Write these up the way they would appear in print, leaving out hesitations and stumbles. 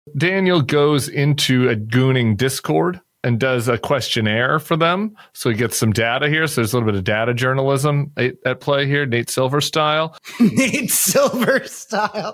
Daniel goes into a gooning Discord and does a questionnaire for them. So he gets some data here. So there's a little bit of data journalism at play here, Nate Silver style. Nate Silver style.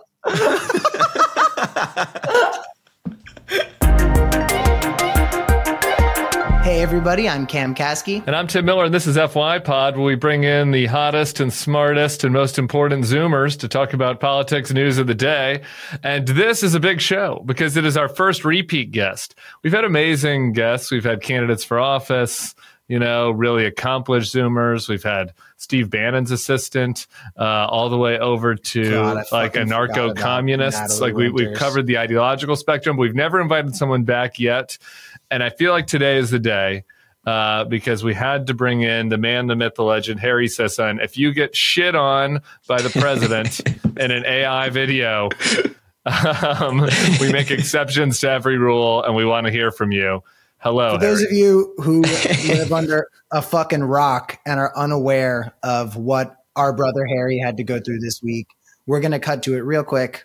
Hey everybody, I'm Cam Caskey. And I'm Tim Miller, and this is FY Pod, where we bring in the hottest and smartest and most important Zoomers to talk about politics news of the day. And this is a big show because it is our first repeat guest. We've had amazing guests. We've had candidates for office, you know, really accomplished Zoomers. We've had Steve Bannon's assistant, all the way over to like anarcho-communists. Like we've covered the ideological spectrum. We've never invited someone back yet. And I feel like today is the day because we had to bring in the man, the myth, the legend, Harry Sisson. If you get shit on by the president in an AI video, we make exceptions to every rule, and we want to hear from you. Hello, For those of you who live under a fucking rock and are unaware of what our brother Harry had to go through this week, we're going to cut to it real quick.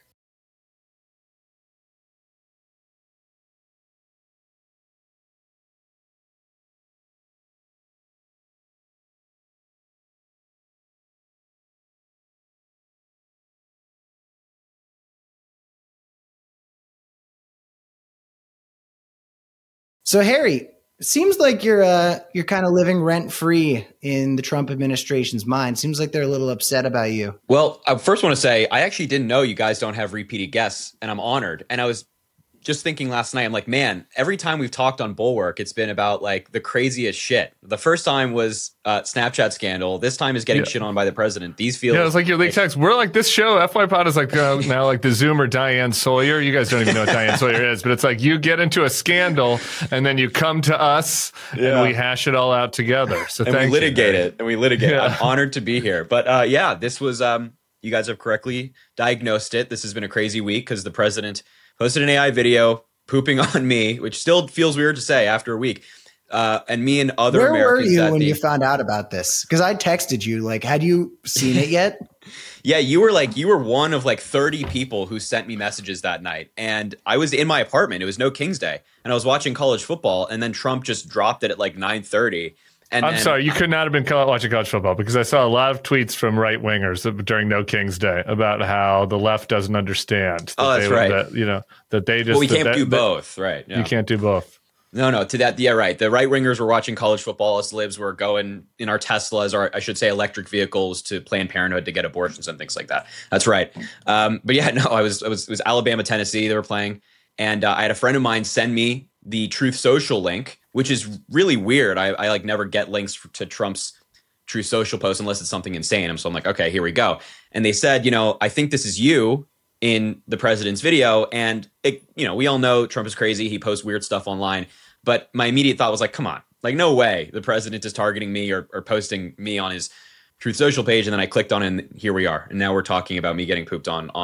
So Harry, it seems like you're kind of living rent free in the Trump administration's mind. Seems like they're a little upset about you. Well, I first want to say I actually didn't know you guys don't have repeated guests, and I'm honored. And I was just thinking last night, I'm like, man, every time we've talked on Bulwark, it's been about like the craziest shit. The first time was Snapchat scandal. This time is getting shit on by the president. These feel it's like your leaked text. We're like this show. FY Pod is like now like the Zoomer Diane Sawyer. You guys don't even know what Diane Sawyer is, but it's like you get into a scandal and then you come to us and we hash it all out together. So and thank we litigate it. And we litigate. Yeah. I'm honored to be here. But this was you guys have correctly diagnosed it. This has been a crazy week because the president posted an AI video pooping on me, which still feels weird to say after a week. And me and other Where Americans. were you when you found out about this? Because I texted you, like, had you seen it yet? Yeah, you were one of like 30 people who sent me messages that night. And I was in my apartment. It was No King's Day. And I was watching college football. And then Trump just dropped it at like 9:30. I'm sorry, you could not have been watching college football because I saw a lot of tweets from right wingers during No King's Day about how the left doesn't understand. That's right. That they just. Well, we can't do both, right? Yeah. You can't do both. No, to that, yeah, right. The right wingers were watching college football. Us libs were going in our Teslas, or I should say, electric vehicles to Planned Parenthood to get abortions and things like that. That's right. But yeah, no, it was Alabama, Tennessee. They were playing, and I had a friend of mine send me the Truth Social link, which is really weird. I like never get links to Trump's Truth Social post unless it's something insane. So I'm like, okay, here we go. And they said, I think this is you in the president's video. And we all know Trump is crazy. He posts weird stuff online. But my immediate thought was like, come on, like no way the president is targeting me or posting me on his Truth Social page. And then I clicked on it and here we are. And now we're talking about me getting pooped on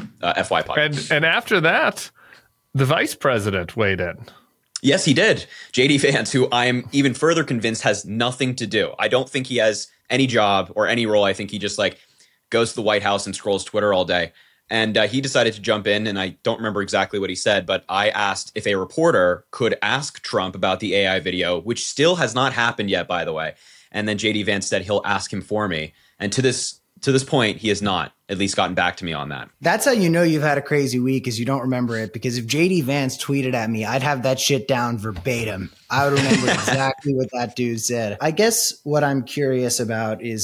FY Pod. And after that, the vice president weighed in. Yes, he did. JD Vance, who I am even further convinced has nothing to do. I don't think he has any job or any role. I think he just like goes to the White House and scrolls Twitter all day. And he decided to jump in, and I don't remember exactly what he said, but I asked if a reporter could ask Trump about the AI video, which still has not happened yet, by the way. And then JD Vance said he'll ask him for me. And to this point, he has not at least gotten back to me on that. That's how you know you've had a crazy week is you don't remember it. Because if JD Vance tweeted at me, I'd have that shit down verbatim. I would remember exactly what that dude said. I guess what I'm curious about is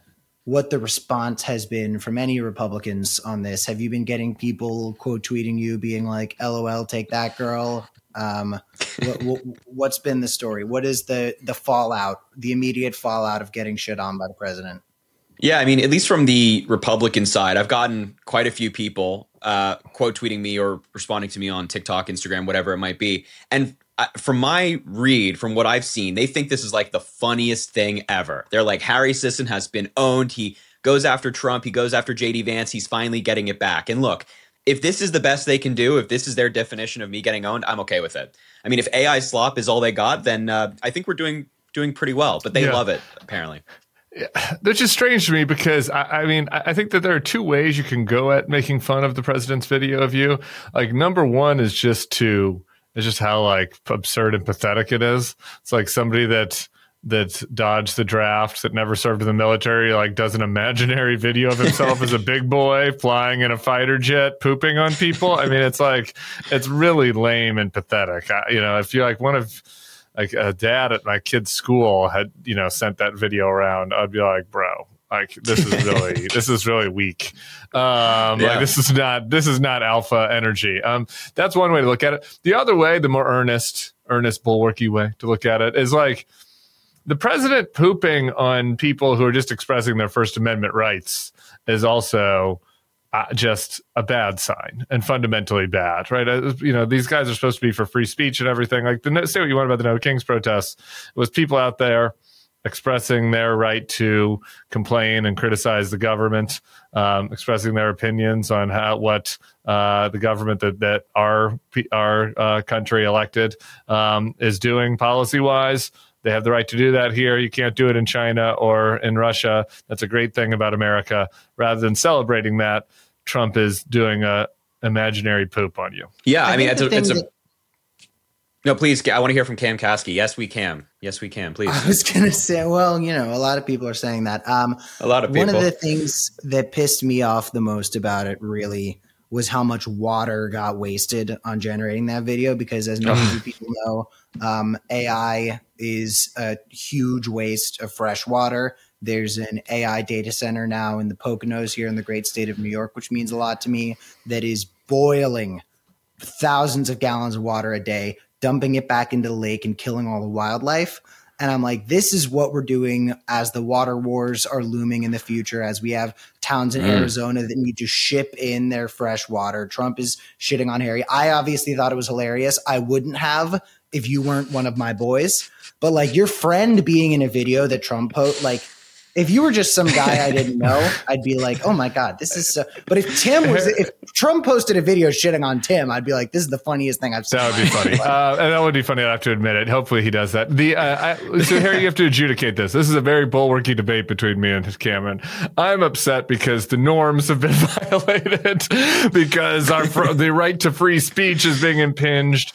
what the response has been from any Republicans on this. Have you been getting people quote tweeting you being like, LOL, take that girl? What's been the story? What is the fallout, the immediate fallout of getting shit on by the president? Yeah, I mean, at least from the Republican side, I've gotten quite a few people quote tweeting me or responding to me on TikTok, Instagram, whatever it might be. And from my read, from what I've seen, they think this is like the funniest thing ever. They're like, Harry Sisson has been owned. He goes after Trump. He goes after JD Vance. He's finally getting it back. And look, if this is the best they can do, if this is their definition of me getting owned, I'm okay with it. I mean, if AI slop is all they got, then I think we're doing pretty well. But they love it, apparently. Which is strange to me because I mean, I think that there are two ways you can go at making fun of the president's video of you. Like, number one is just how like absurd and pathetic it is. It's like somebody that dodged the draft, that never served in the military, like does an imaginary video of himself as a big boy flying in a fighter jet, pooping on people. I mean, it's like, it's really lame and pathetic. If you're like like a dad at my kid's school had, sent that video around, I'd be like, bro, like this is really weak. Like this is not alpha energy. That's one way to look at it. The other way, the more earnest bulwarky way to look at it is like, the president pooping on people who are just expressing their First Amendment rights is also just a bad sign and fundamentally bad, right? These guys are supposed to be for free speech and everything. Like, say what you want about the No Kings protests. It was people out there expressing their right to complain and criticize the government, expressing their opinions on what the government that our country elected is doing policy-wise. They have the right to do that here. You can't do it in China or in Russia. That's a great thing about America. Rather than celebrating that, Trump is doing a imaginary poop on you. Yeah, I mean, no, please. I want to hear from Cam Caskey. Yes, we can. Yes, we can. Please. I was going to say, well, a lot of people are saying that. A lot of people. One of the things that pissed me off the most about it really was how much water got wasted on generating that video, because as many people know, AI is a huge waste of fresh water. There's an AI data center now in the Poconos here in the great state of New York, which means a lot to me, that is boiling thousands of gallons of water a day, dumping it back into the lake and killing all the wildlife. And I'm like, this is what we're doing as the water wars are looming in the future, as we have towns in Arizona that need to ship in their fresh water. Trump is shitting on Harry. I obviously thought it was hilarious. I wouldn't have if you weren't one of my boys. But like, your friend being in a video that Trump like, if you were just some guy I didn't know, I'd be like, oh my God, this is so. But if Trump posted a video shitting on Tim, I'd be like, this is the funniest thing I've seen. That would be funny. And that would be funny. I have to admit it. Hopefully he does that. So Harry, you have to adjudicate this. This is a very bulwarky debate between me and Cameron. I'm upset because the norms have been violated, because the right to free speech is being impinged.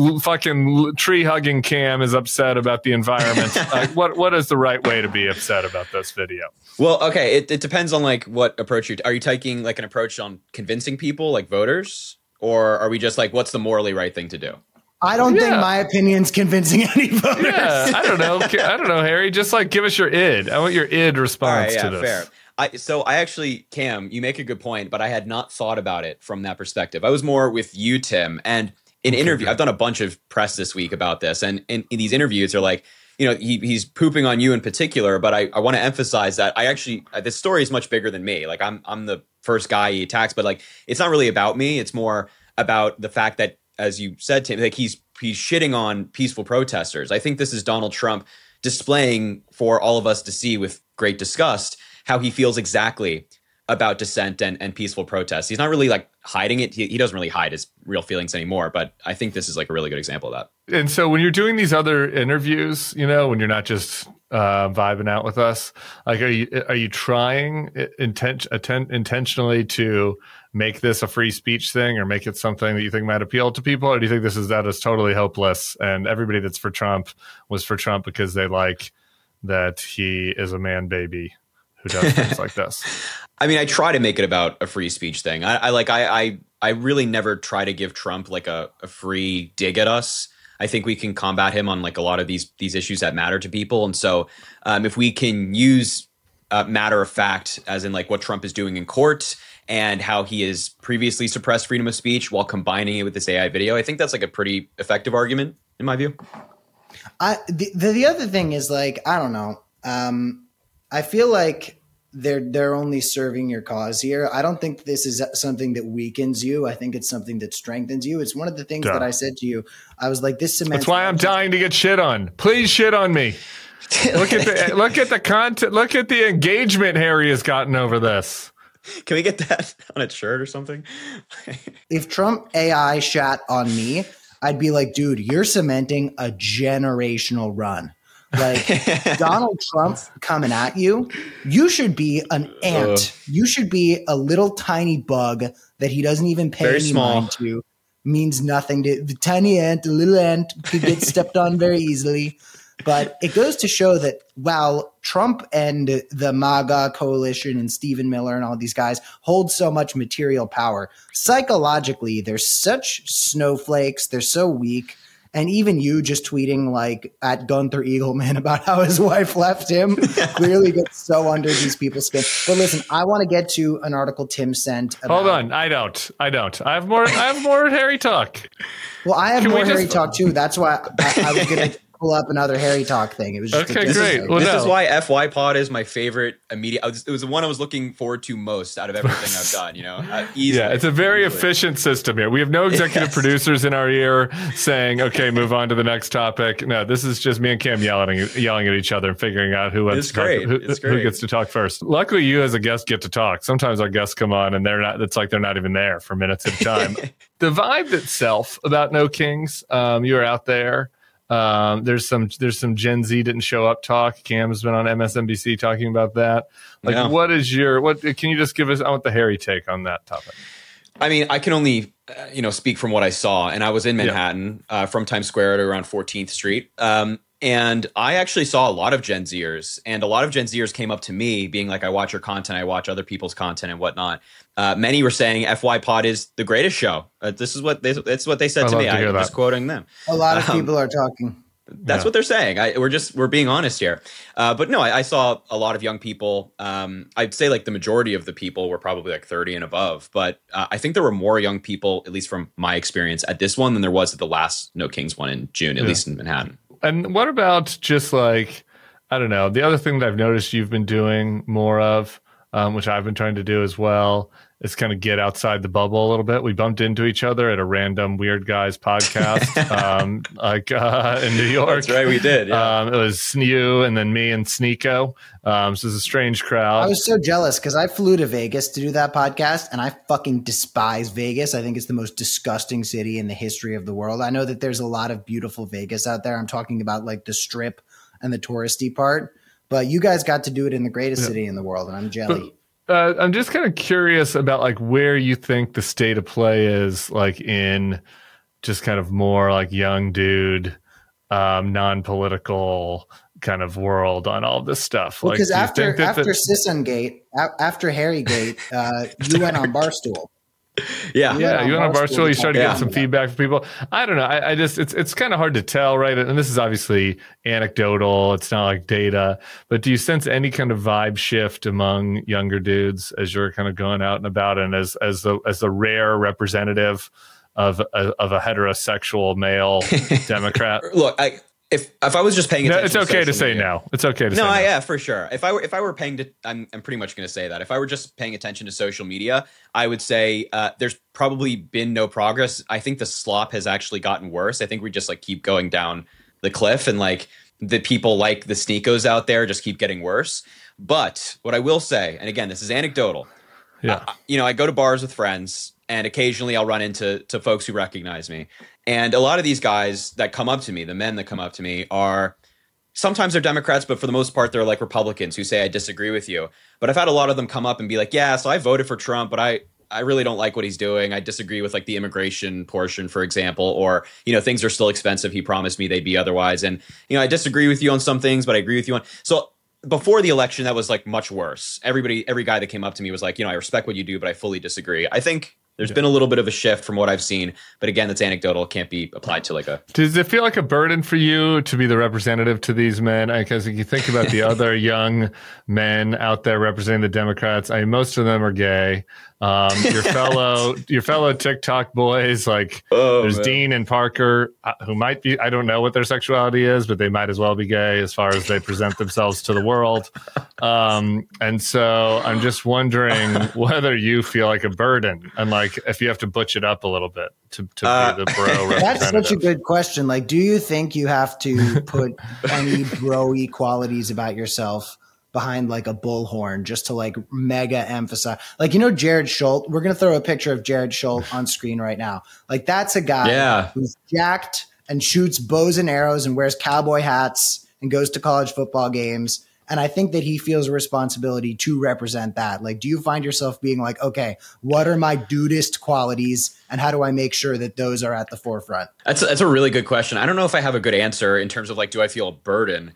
Fucking tree hugging Cam is upset about the environment. What is the right way to be upset about this video? Well, okay, it depends on like what approach are you taking, like an approach on convincing people, like voters, or are we just like, what's the morally right thing to do? I don't think my opinion's convincing any voters. Yeah, I don't know, Harry. Just like, give us your id. I want your id response to this. Fair. So I actually, Cam, you make a good point, but I had not thought about it from that perspective. I was more with you, Tim, and in interview, I've done a bunch of press this week about this, and in these interviews are like, he's pooping on you in particular, but I want to emphasize that this story is much bigger than me. Like, I'm the first guy he attacks, but like, it's not really about me. It's more about the fact that, as you said, Tim, like he's shitting on peaceful protesters. I think this is Donald Trump displaying for all of us to see with great disgust how he feels exactly about dissent and peaceful protests. He's not really like hiding it. He doesn't really hide his real feelings anymore, but I think this is like a really good example of that. And so when you're doing these other interviews, when you're not just vibing out with us, like, are you trying intentionally to make this a free speech thing, or make it something that you think might appeal to people? Or do you think that is totally hopeless, and everybody that's for Trump was for Trump because they like that he is a man baby who does things like this? I mean, I try to make it about a free speech thing. I really never try to give Trump like a free dig at us. I think we can combat him on like a lot of these issues that matter to people. And so if we can use matter of fact, as in like what Trump is doing in court and how he has previously suppressed freedom of speech while combining it with this AI video, I think that's like a pretty effective argument in my view. The other thing is, like, I don't know. I feel like they're only serving your cause here. I don't think this is something that weakens you. I think it's something that strengthens you. It's one of the things that I said to you. I was like, this cements. That's why I'm dying to get shit on. Please shit on me. Look at the content. Look at the engagement Harry has gotten over this. Can we get that on a shirt or something? If Trump AI shat on me, I'd be like, dude, you're cementing a generational run. Like Donald Trump coming at you, you should be an ant. You should be a little tiny bug that he doesn't even pay Very any small. mind to. Means nothing to the tiny ant. A little ant could get stepped on very easily. But it goes to show that while Trump and the MAGA coalition and Stephen Miller and all these guys hold so much material power, psychologically, they're such snowflakes. They're so weak. And even you just tweeting like at Gunther Eagleman about how his wife left him clearly gets so under these people's skin. But listen, I want to get to an article Tim sent. About, Hold on. I don't. I have more Harry talk. Well, I have Can we more Harry just- talk too. That's why I was going to pull up another Harry talk thing. It was just Okay, a great. Well, This no. is why FY Pod is my favorite immediate. It was the one I was looking forward to most out of everything I've done. You know, easily, Yeah, it's a very easily. efficient system here. We have no executive Yes. producers in our ear saying, "Okay, move on to the next topic." No, this is just me and Cam yelling at each other and figuring out who wants It's to talk, great. It's who great. gets to talk first. Luckily, you as a guest get to talk. Sometimes our guests come on and they're not. It's like they're not even there for minutes at a time. The vibe itself about No Kings, you're out there. There's some Gen Z didn't show up talk. Cam's been on MSNBC talking about that. Like, Yeah. what can you just give us? I want the Harry take on that topic. I mean, I can only speak from what I saw, and I was in Manhattan from Times Square to around 14th Street. And I actually saw a lot of Gen Zers, and a lot of Gen Zers came up to me being like, I watch your content, I watch other people's content and whatnot. Many were saying FY Pod is the greatest show. That's what they said I'd to love me. to hear I'm just that. quoting them. A lot of people are talking. That's what they're saying. We're being honest here. But no, I saw a lot of young people. I'd say like the majority of the people were probably like 30 and above. But I think there were more young people, at least from my experience, at this one than there was at the last No Kings one in June, at least in Manhattan. And what about just like, I don't know, the other thing that I've noticed you've been doing more of, which I've been trying to do as well, is kind of get outside the bubble a little bit. We bumped into each other at a random Weird Guys podcast, in New York. That's right, we did. Yeah. It was you and then me and Sneeko. So it was a strange crowd. I was so jealous because I flew to Vegas to do that podcast and I fucking despise Vegas. I think it's the most disgusting city in the history of the world. I know that there's a lot of beautiful Vegas out there. I'm talking about like the strip and the touristy part, but you guys got to do it in the greatest city in the world and I'm jelly. I'm just kind of curious about like where you think the state of play is, like in just kind of more like young dude, non-political kind of world on all this stuff. Well, like, because do you after think that Sissongate, after Harrygate, you went on Barstool. Yeah. Yeah, you went on Barstool. You started Yeah. getting some feedback from people. I don't know. I just it's kind of hard to tell, right? And this is obviously anecdotal. It's not like data. But do you sense any kind of vibe shift among younger dudes as you're kind of going out and about, and as the rare representative of a heterosexual male Democrat? Look, if I was just paying No, attention, it's okay to social say media- no. It's okay to say No, no. yeah, for sure. If I were paying to, I'm pretty much going to say that. If I were just paying attention to social media, I would say there's probably been no progress. I think the slop has actually gotten worse. I think we just like keep going down the cliff, and like the people like the Sneekos out there just keep getting worse. But what I will say, and again, this is anecdotal. Yeah. I go to bars with friends, and occasionally I'll run into folks who recognize me. And a lot of these guys that come up to me, the men that come up to me, are sometimes they're Democrats, but for the most part, they're like Republicans who say, I disagree with you. But I've had a lot of them come up and be like, yeah, so I voted for Trump, but I really don't like what he's doing. I disagree with like the immigration portion, for example, or, things are still expensive. He promised me they'd be otherwise. And, I disagree with you on some things, but I agree with you on. So before the election, that was like much worse. Every guy that came up to me was like, I respect what you do, but I fully disagree. I think there's been a little bit of a shift from what I've seen, but again, that's anecdotal. It can't be applied to like a. Does it feel like a burden for you to be the representative to these men? Because if you think about the other young men out there representing the Democrats, most of them are gay. Your fellow TikTok boys, like there's man. Dean and Parker, who might be, I don't know what their sexuality is, but they might as well be gay as far as they present themselves to the world. And so I'm just wondering whether you feel like a burden, and like if you have to butch it up a little bit to be the bro representative. That's such a good question. Like, do you think you have to put any bro-y qualities about yourself behind like a bullhorn just to like mega emphasize? Like, Jared Schultz, we're going to throw a picture of Jared Schultz on screen right now. Like, that's a guy who's jacked and shoots bows and arrows and wears cowboy hats and goes to college football games. And I think that he feels a responsibility to represent that. Like, do you find yourself being like, okay, what are my dudist qualities and how do I make sure that those are at the forefront? That's a really good question. I don't know if I have a good answer in terms of like, do I feel a burden?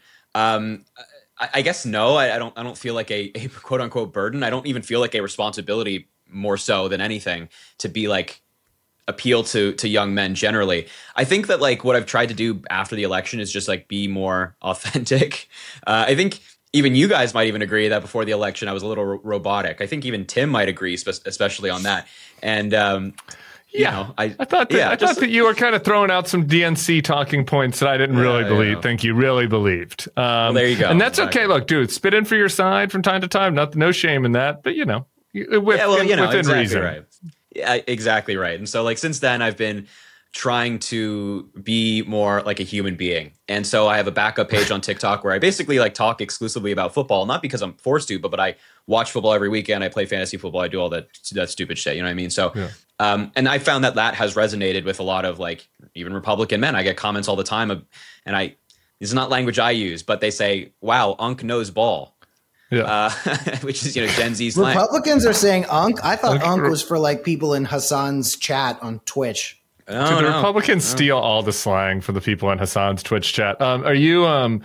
I guess no, I don't feel like a quote unquote burden. I don't even feel like a responsibility more so than anything to be like appeal to young men generally. I think that like what I've tried to do after the election is just like be more authentic. I think even you guys might even agree that before the election, I was a little robotic. I think even Tim might agree, especially on that. And, you know, I thought that you were kind of throwing out some DNC talking points that I didn't really believe. Think you really believed. Well, there you go. And that's okay. Look, dude, spit in for your side from time to time. No shame in that. But, you know, within exactly reason. Right. Yeah, exactly right. And so like since then, I've been trying to be more like a human being. And so I have a backup page on TikTok where I basically like talk exclusively about football, not because I'm forced to, but I watch football every weekend. I play fantasy football. I do all that stupid shit. You know what I mean? So, and I found that has resonated with a lot of like even Republican men. I get comments all the time and this is not language I use, but they say, wow, Unc knows ball. Yeah. Which is, Gen Z slang. Republicans are saying Unc. I thought Unc was for like people in Hassan's chat on Twitch. The Republicans steal all the slang for the people in Hassan's Twitch chat. Are you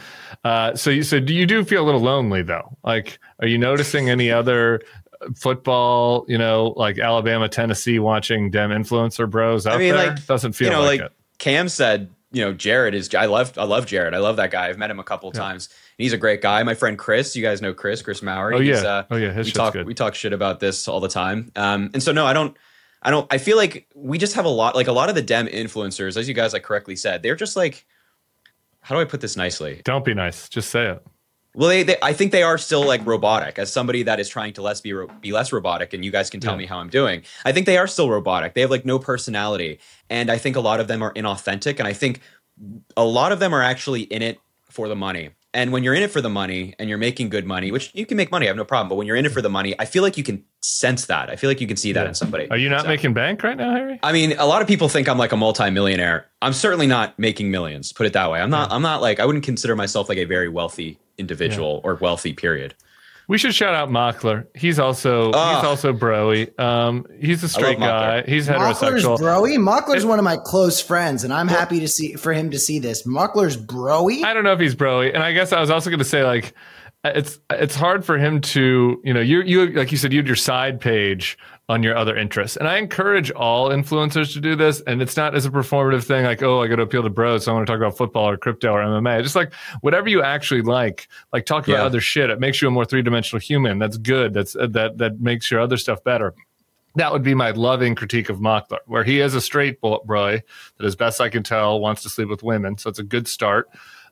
so do you do feel a little lonely though? Like, are you noticing any other football, like Alabama, Tennessee watching Dem influencer bros out there? Like, doesn't feel like it. Cam said, Jared is, I love Jared. I love that guy. I've met him a couple of times. And he's a great guy. My friend Chris, you guys know Chris Mowry. Oh yeah. His shit's good. We talk shit about this all the time. And so, no, I feel like we just have a lot of the Dem influencers, as you guys like correctly said, they're just like, how do I put this nicely? Don't be nice. Just say it. Well, I think they are still like robotic. As somebody that is trying to be less robotic, and you guys can tell me how I'm doing, I think they are still robotic. They have like no personality. And I think a lot of them are inauthentic. And I think a lot of them are actually in it for the money. And when you're in it for the money and you're making good money, which you can make money, I have no problem. But when you're in it for the money, I feel like you can sense that. I feel like you can see that in somebody. Are you not making bank right now, Harry? I mean, a lot of people think I'm like a multimillionaire. I'm certainly not making millions, put it that way. I'm not like, I wouldn't consider myself like a very wealthy individual or wealthy, period. We should shout out Mockler. He's also broy. He's a straight guy. He's heterosexual. Mockler's broy? Mockler's one of my close friends, and I'm happy for him to see this. Mockler's broy? I don't know if he's broy. And I guess I was also going to say, like, it's hard for him to, you like you said, you had your side page on your other interests. And I encourage all influencers to do this. And it's not as a performative thing like, oh, I got to appeal to bros, so I want to talk about football or crypto or MMA. Just like whatever you actually like talk about other shit. It makes you a more three-dimensional human. That's good. That makes your other stuff better. That would be my loving critique of Mockler, where he is a straight boy that, as best I can tell, wants to sleep with women. So it's a good start.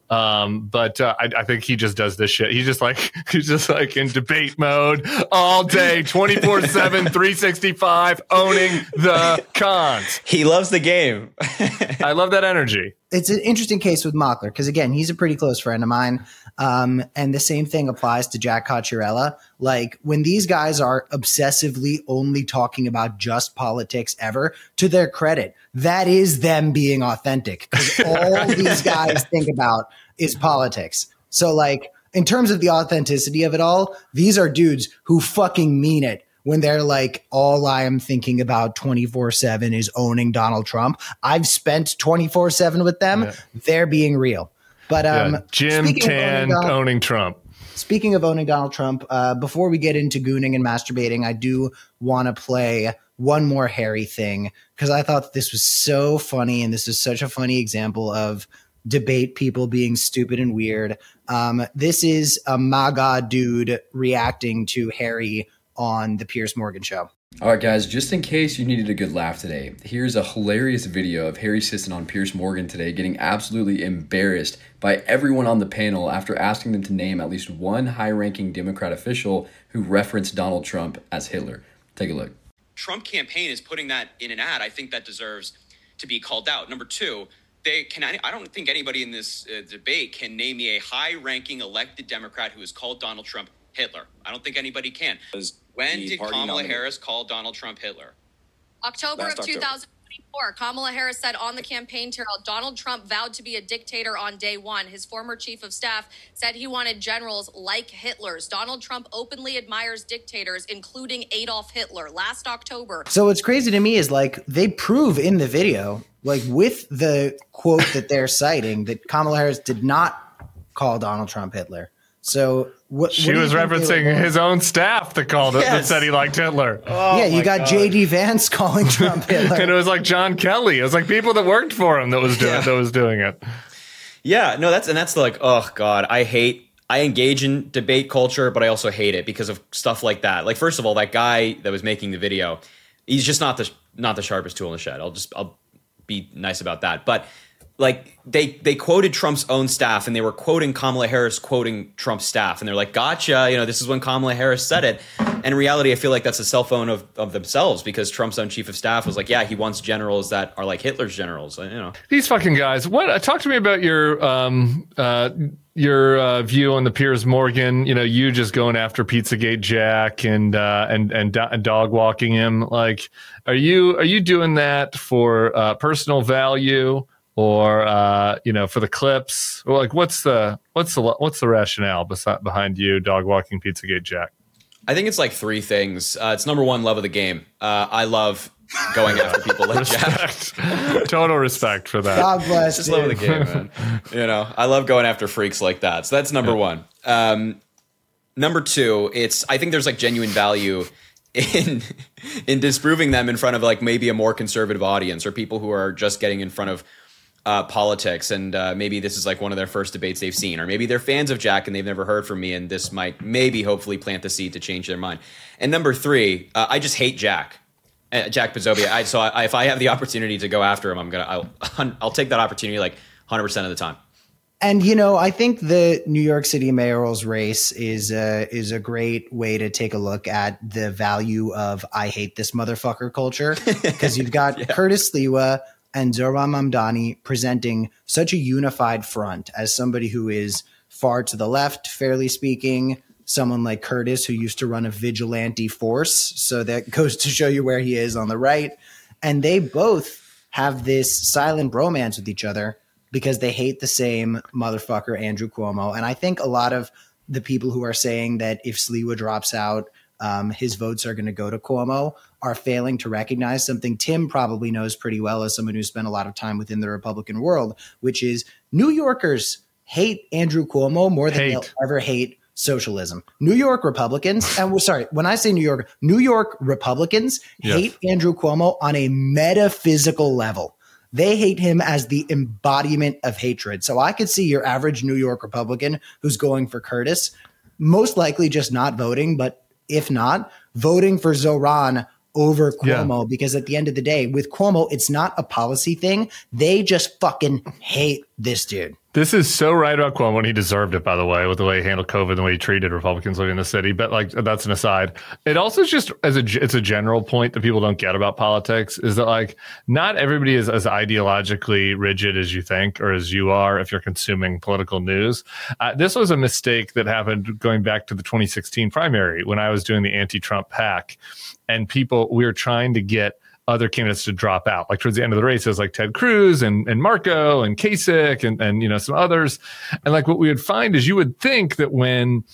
But I think he just does this shit. He's just like in debate mode all day, 24/7, 365, owning the cons. He loves the game. I love that energy. It's an interesting case with Mockler because, again, he's a pretty close friend of mine. And the same thing applies to Jack Cocciarella. Like, when these guys are obsessively only talking about just politics ever, to their credit, that is them being authentic. Because all these guys think about is politics. So, like, in terms of the authenticity of it all, these are dudes who fucking mean it. When they're like, all I am thinking about 24/7 is owning Donald Trump. I've spent 24/7 with them. Yeah. They're being real. But Jim Tan owning Trump. Speaking of owning Donald Trump, before we get into gooning and masturbating, I do want to play one more Harry thing because I thought this was so funny, and this is such a funny example of debate people being stupid and weird. This is a MAGA dude reacting to Harry on the Piers Morgan show. All right, guys, just in case you needed a good laugh today, here's a hilarious video of Harry Sisson on Piers Morgan today getting absolutely embarrassed by everyone on the panel after asking them to name at least one high-ranking Democrat official who referenced Donald Trump as Hitler. Take a look. Trump campaign is putting that in an ad. I think that deserves to be called out. Number two, I don't think anybody in this debate can name me a high-ranking elected Democrat who has called Donald Trump Hitler. I don't think anybody can. When did Kamala Harris call Donald Trump Hitler? October of 2020. 24, Kamala Harris said on the campaign trail, Donald Trump vowed to be a dictator on day one. His former chief of staff said he wanted generals like Hitler's. Donald Trump openly admires dictators, including Adolf Hitler. Last October. So what's crazy to me is like they prove in the video, like with the quote that they're citing, that Kamala Harris did not call Donald Trump Hitler. So she was referencing his own staff that called it, that said he liked Hitler. Oh, yeah, you got JD Vance calling Trump Hitler. And it was like John Kelly. It was like people that worked for him that was doing it. Yeah, no, that's like, oh God, I engage in debate culture, but I also hate it because of stuff like that. Like, first of all, that guy that was making the video, he's just not the sharpest tool in the shed. I'll be nice about that. But like they quoted Trump's own staff, and they were quoting Kamala Harris quoting Trump's staff, and they're like, gotcha, this is when Kamala Harris said it. And in reality, I feel like that's a cell phone of themselves, because Trump's own chief of staff was like, yeah, he wants generals that are like Hitler's generals. These fucking guys. What? Talk to me about your view on the Piers Morgan. You just going after Pizzagate Jack and dog walking him. Like, are you doing that for personal value? Or for the clips, or like what's the rationale behind you dog walking Pizzagate Jack? I think it's like three things. It's number one, love of the game. I love going after people like Jack. Total respect for that. God bless. Just love of the game, man. I love going after freaks like that. So that's number one. Number two, I think there's like genuine value in disproving them in front of like maybe a more conservative audience, or people who are just getting in front of politics, and maybe this is like one of their first debates they've seen, or maybe they're fans of Jack and they've never heard from me, and this might hopefully plant the seed to change their mind. And number three, I just hate Jack Posobiec. So if I have the opportunity to go after him, I'll take that opportunity like 100% of the time. And I think the New York City mayoral's race is a great way to take a look at the value of I hate this motherfucker culture, because you've got Curtis Sliwa and Zohran Mamdani presenting such a unified front as somebody who is far to the left, fairly speaking, someone like Curtis who used to run a vigilante force. So that goes to show you where he is on the right. And they both have this silent bromance with each other because they hate the same motherfucker, Andrew Cuomo. And I think a lot of the people who are saying that if Sliwa drops out, his votes are going to go to Cuomo are failing to recognize something Tim probably knows pretty well as someone who's spent a lot of time within the Republican world, which is New Yorkers hate Andrew Cuomo more than they'll ever hate socialism. New York Republicans, and when I say New York Republicans hate Andrew Cuomo on a metaphysical level. They hate him as the embodiment of hatred. So I could see your average New York Republican who's going for Curtis, most likely just not voting, but if not, voting for Zohran over Cuomo, because at the end of the day, with Cuomo, it's not a policy thing. They just fucking hate this dude. This is so right about Cuomo, and he deserved it, by the way, with the way he handled COVID and the way he treated Republicans living in the city. But like, that's an aside. It also just it's a general point that people don't get about politics is that like not everybody is as ideologically rigid as you think or as you are if you're consuming political news. This was a mistake that happened going back to the 2016 primary when I was doing the anti-Trump PAC, and we were trying to get other candidates to drop out. Like towards the end of the race, it was like Ted Cruz and Marco and Kasich and some others. And like what we would find is you would think that when,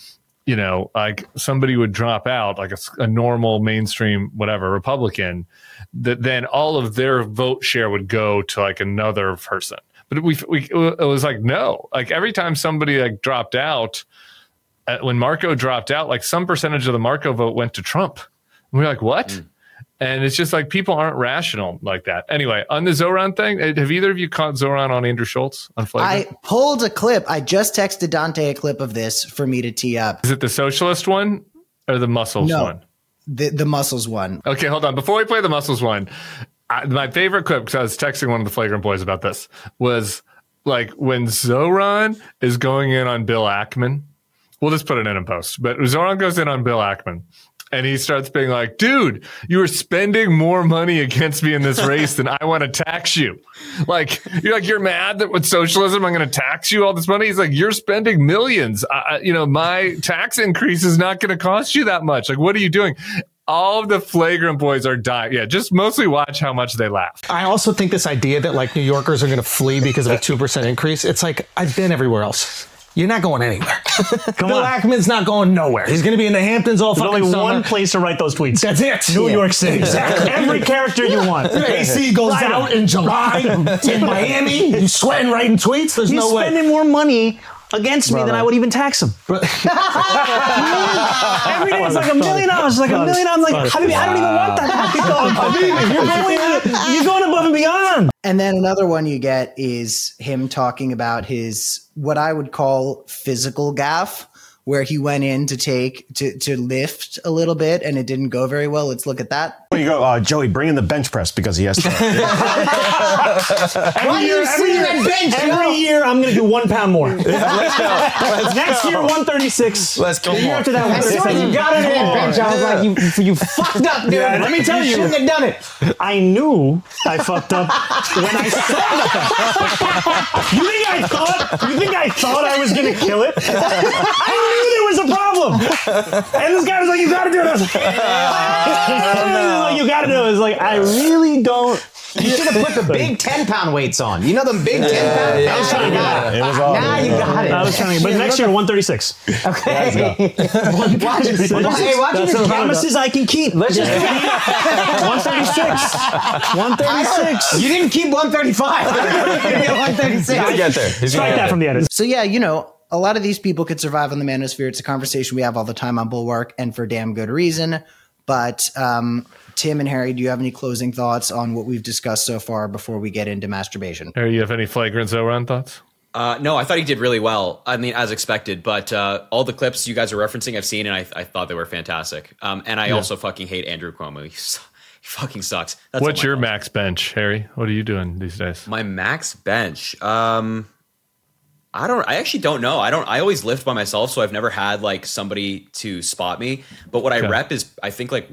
like somebody would drop out, like a normal mainstream, whatever, Republican, that then all of their vote share would go to like another person. But it was like, no, like every time somebody like dropped out, when Marco dropped out, like some percentage of the Marco vote went to Trump. And we were like, what? And it's just like people aren't rational like that. Anyway, on the Zohran thing, have either of you caught Zohran on Andrew Schultz on Flagrant? I pulled a clip. I just texted Dante a clip of this for me to tee up. Is it the socialist one or the muscles one? The muscles one. Okay, hold on. Before we play the muscles one, my favorite clip, because I was texting one of the Flagrant boys about this, was like when Zohran is going in on Bill Ackman. We'll just put it in post. But Zohran goes in on Bill Ackman. And he starts being like, dude, you are spending more money against me in this race than I want to tax you. Like, you're mad that with socialism, I'm going to tax you all this money. He's like, you're spending millions. My tax increase is not going to cost you that much. Like, what are you doing? All of the flagrant boys are dying. Yeah, just mostly watch how much they laugh. I also think this idea that like New Yorkers are going to flee because of a 2% increase, it's like, I've been everywhere else. You're not going anywhere. Bill Ackman's not going nowhere. He's going to be in the Hamptons all fucking There's only summer. one place to write those tweets. That's it. New York City. Exactly. Every character you want. AC goes out in July in Miami. You sweating writing tweets? There's He's no way. spending more money against me than I would even tax him. Every day it's like $1 million. It's like $1 million. I'm like, Habibi, I don't even want that. You're going above and beyond. And then another one you get is him talking about his, what I would call physical gaffe, where he went in to lift a little bit and it didn't go very well. Let's look at that. You go, Joey, bring in the bench press because he has to. Every year, I'm going to do 1 pound more. Let's go. Next year, 136. Let's go. The year after that, As soon as you got it in bench, I was like, you fucked up, dude. Yeah, let me tell you. shouldn't have done it. I knew I fucked up when I saw that. You think I thought I was going to kill it? I knew there was a problem. And this guy was like, you got to do it. I was like, you got to do it. I was like, I really don't. You should have put the big 10-pound weights on. You know them big 10-pound? I was trying to get it. It was all Now you got it. I was trying to get it. But next year, 136. Okay. Watch it. Hey, watch it. Promises I can keep. Let's just 136. 136. You didn't keep 135. 136. He'll get there. Strike that from the edit. So yeah, a lot of these people could survive on the manosphere. It's a conversation we have all the time on Bulwark, and for damn good reason. But Tim and Harry, do you have any closing thoughts on what we've discussed so far before we get into masturbation? Harry, you have any flagrant Zoran thoughts? No, I thought he did really well. I mean, as expected. But all the clips you guys are referencing, I've seen, and I thought they were fantastic. And I also fucking hate Andrew Cuomo. He fucking sucks. That's What's your max bench, Harry? What are you doing these days? My max bench. I actually don't know. I always lift by myself, so I've never had like somebody to spot me. But what I rep is, I think, like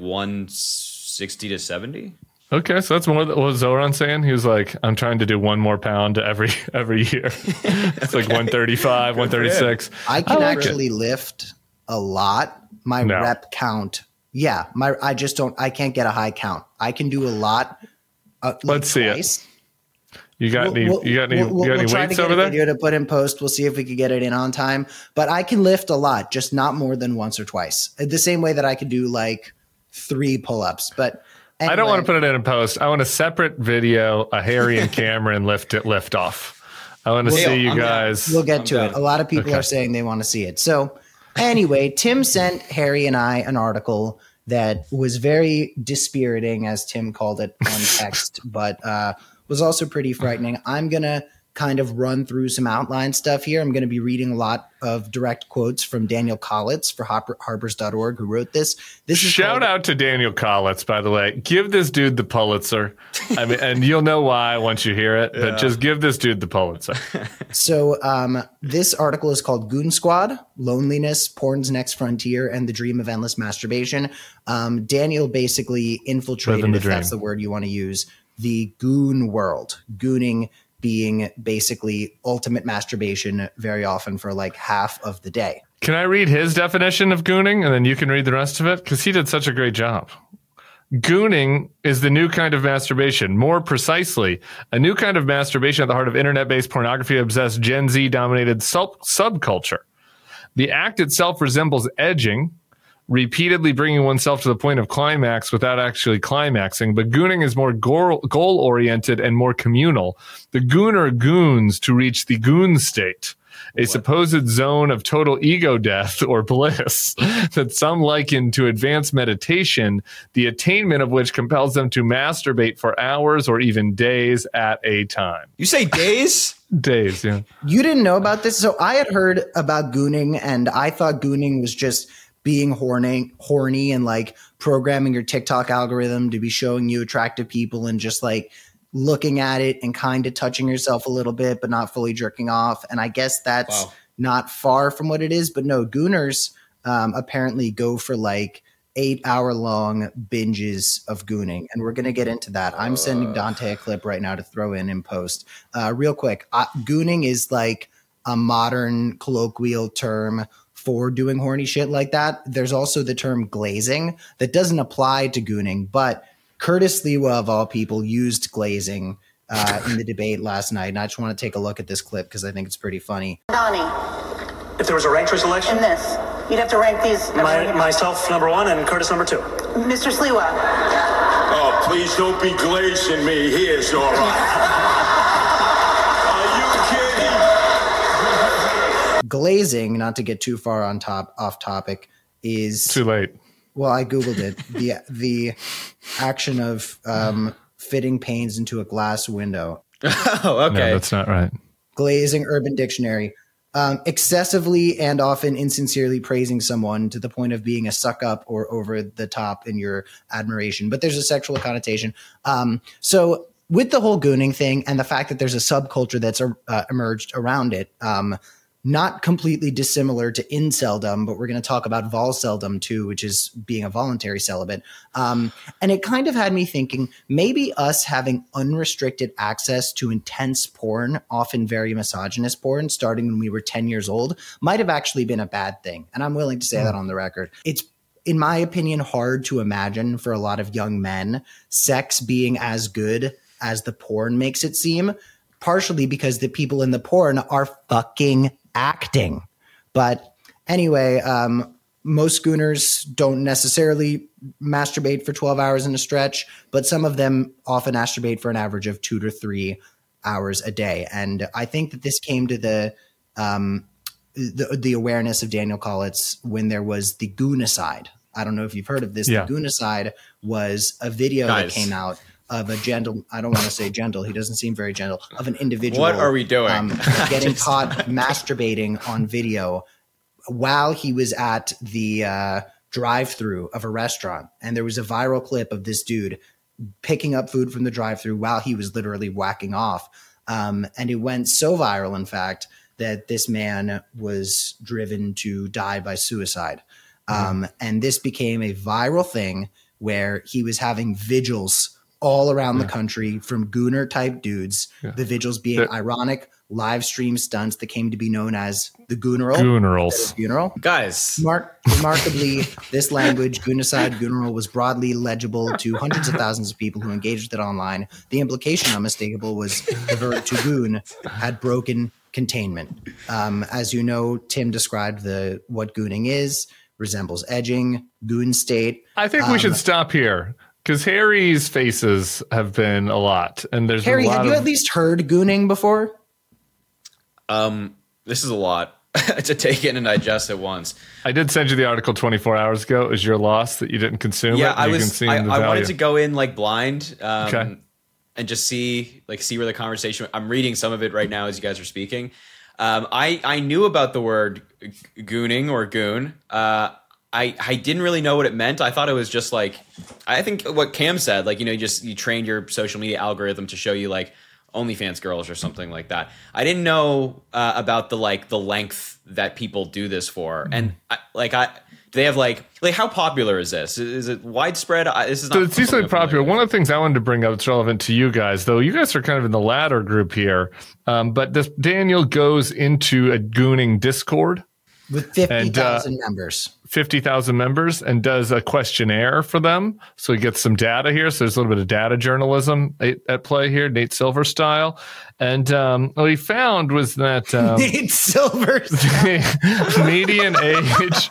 160 to 70. Okay, so that's more than what was Zoran saying. He was like, I'm trying to do 1 more pound every year. It's like 135, 136. I can actually lift a lot. My rep count. Yeah, I can't get a high count. I can do a lot. Let's see twice. it. You got any weights over there? Video to put in post. We'll see if we could get it in on time. But I can lift a lot, just not more than once or twice. The same way that I could do like 3 pull-ups. But anyway. I don't want to put it in post. I want a separate video, a Harry and Cameron lift off. I want to see you guys. We'll get to it. A lot of people are saying they want to see it. So anyway, Tim sent Harry and I an article that was very dispiriting, as Tim called it on text, but was also pretty frightening. I'm going to kind of run through some outline stuff here. I'm going to be reading a lot of direct quotes from Daniel Collitz for Harpers.org, who wrote this. Shout out to Daniel Collitz, by the way. Give this dude the Pulitzer. I mean, and you'll know why once you hear it, but just give this dude the Pulitzer. So this article is called Goon Squad, Loneliness, Porn's Next Frontier, and the Dream of Endless Masturbation. Daniel basically infiltrated, if that's the word you want to use, the goon world. Gooning being basically ultimate masturbation, very often for like half of the day. Can I read his definition of gooning and then you can read the rest of it? Because he did such a great job. Gooning is the new kind of masturbation. More precisely, a new kind of masturbation at the heart of internet-based pornography-obsessed Gen Z-dominated subculture. The act itself resembles edging, repeatedly bringing oneself to the point of climax without actually climaxing, but gooning is more goal-oriented and more communal. The gooner goons to reach the goon state, a supposed zone of total ego death or bliss that some liken to advanced meditation, the attainment of which compels them to masturbate for hours or even days at a time. You say days? Days, yeah. You didn't know about this? So I had heard about gooning, and I thought gooning was just being horny and like programming your TikTok algorithm to be showing you attractive people and just like looking at it and kind of touching yourself a little bit, but not fully jerking off. And I guess that's not far from what it is. But no, gooners apparently go for like 8-hour-long binges of gooning. And we're going to get into that. I'm sending Dante a clip right now to throw in post. Real quick, gooning is like a modern colloquial term for doing horny shit like that. There's also the term glazing that doesn't apply to gooning, but Curtis Lewa, of all people, used glazing in the debate last night. And I just want to take a look at this clip because I think it's pretty funny. Donnie, If there was a ranked choice election, in this, you'd have to rank these. myself number 1 and Curtis number 2. Mr. Sliwa. Oh, please don't be glazing me here, Zora. Are you kidding? Glazing, not to get too far off topic, is Too late. Well, I googled it. The action of fitting panes into a glass window. Oh, okay. No, that's not right. Glazing, Urban Dictionary. Excessively and often insincerely praising someone to the point of being a suck up or over the top in your admiration. But there's a sexual connotation. So with the whole gooning thing and the fact that there's a subculture that's emerged around it, not completely dissimilar to inceldom, but we're going to talk about volceldom too, which is being a voluntary celibate. And it kind of had me thinking maybe us having unrestricted access to intense porn, often very misogynist porn, starting when we were 10 years old, might have actually been a bad thing. And I'm willing to say that on the record. It's, in my opinion, hard to imagine for a lot of young men sex being as good as the porn makes it seem, partially because the people in the porn are fucking acting. But anyway, most gooners don't necessarily masturbate for 12 hours in a stretch, but some of them often masturbate for an average of 2 to 3 hours a day. And I think that this came to the awareness of Daniel Kollitz when there was the Goonicide. I don't know if you've heard of this. Yeah. The Goonicide was a video that came out of a gentle, I don't want to say gentle, he doesn't seem very gentle, of an individual. What are we doing? Getting caught masturbating on video while he was at the drive-through of a restaurant. And there was a viral clip of this dude picking up food from the drive-through while he was literally whacking off. And it went so viral, in fact, that this man was driven to die by suicide. And this became a viral thing where he was having vigils all around the country from gooner type dudes, the vigils being ironic live stream stunts that came to be known as the goonerals. Funeral. Guys. Remarkably, this language, goonicide, gooneral, was broadly legible to hundreds of thousands of people who engaged with it online. The implication, unmistakable, was the verb to goon had broken containment. As you know, Tim described what gooning is, resembles edging, goon state. I think we should stop here. Because Harry's faces have been a lot, and there's Harry. A lot have you at least heard gooning before? This is a lot to take in and digest at once. I did send you the article 24 hours ago. It was your loss that you didn't consume it. I wanted to go in like blind, and just see where the conversation. I'm reading some of it right now as you guys are speaking. I knew about the word gooning or goon. I didn't really know what it meant. I thought it was just like, I think what Cam said, you trained your social media algorithm to show you like OnlyFans girls or something like that. I didn't know about the length that people do this for. And do they have how popular is this? Is it widespread? This is not. So it's usually popular. One of the things I wanted to bring up that's relevant to you guys, though, you guys are kind of in the latter group here. But this Daniel goes into a gooning Discord with 50,000 members. 50,000 members and does a questionnaire for them. So he gets some data here. So there's a little bit of data journalism at play here, Nate Silver style. And what he found was that Nate Silver the median age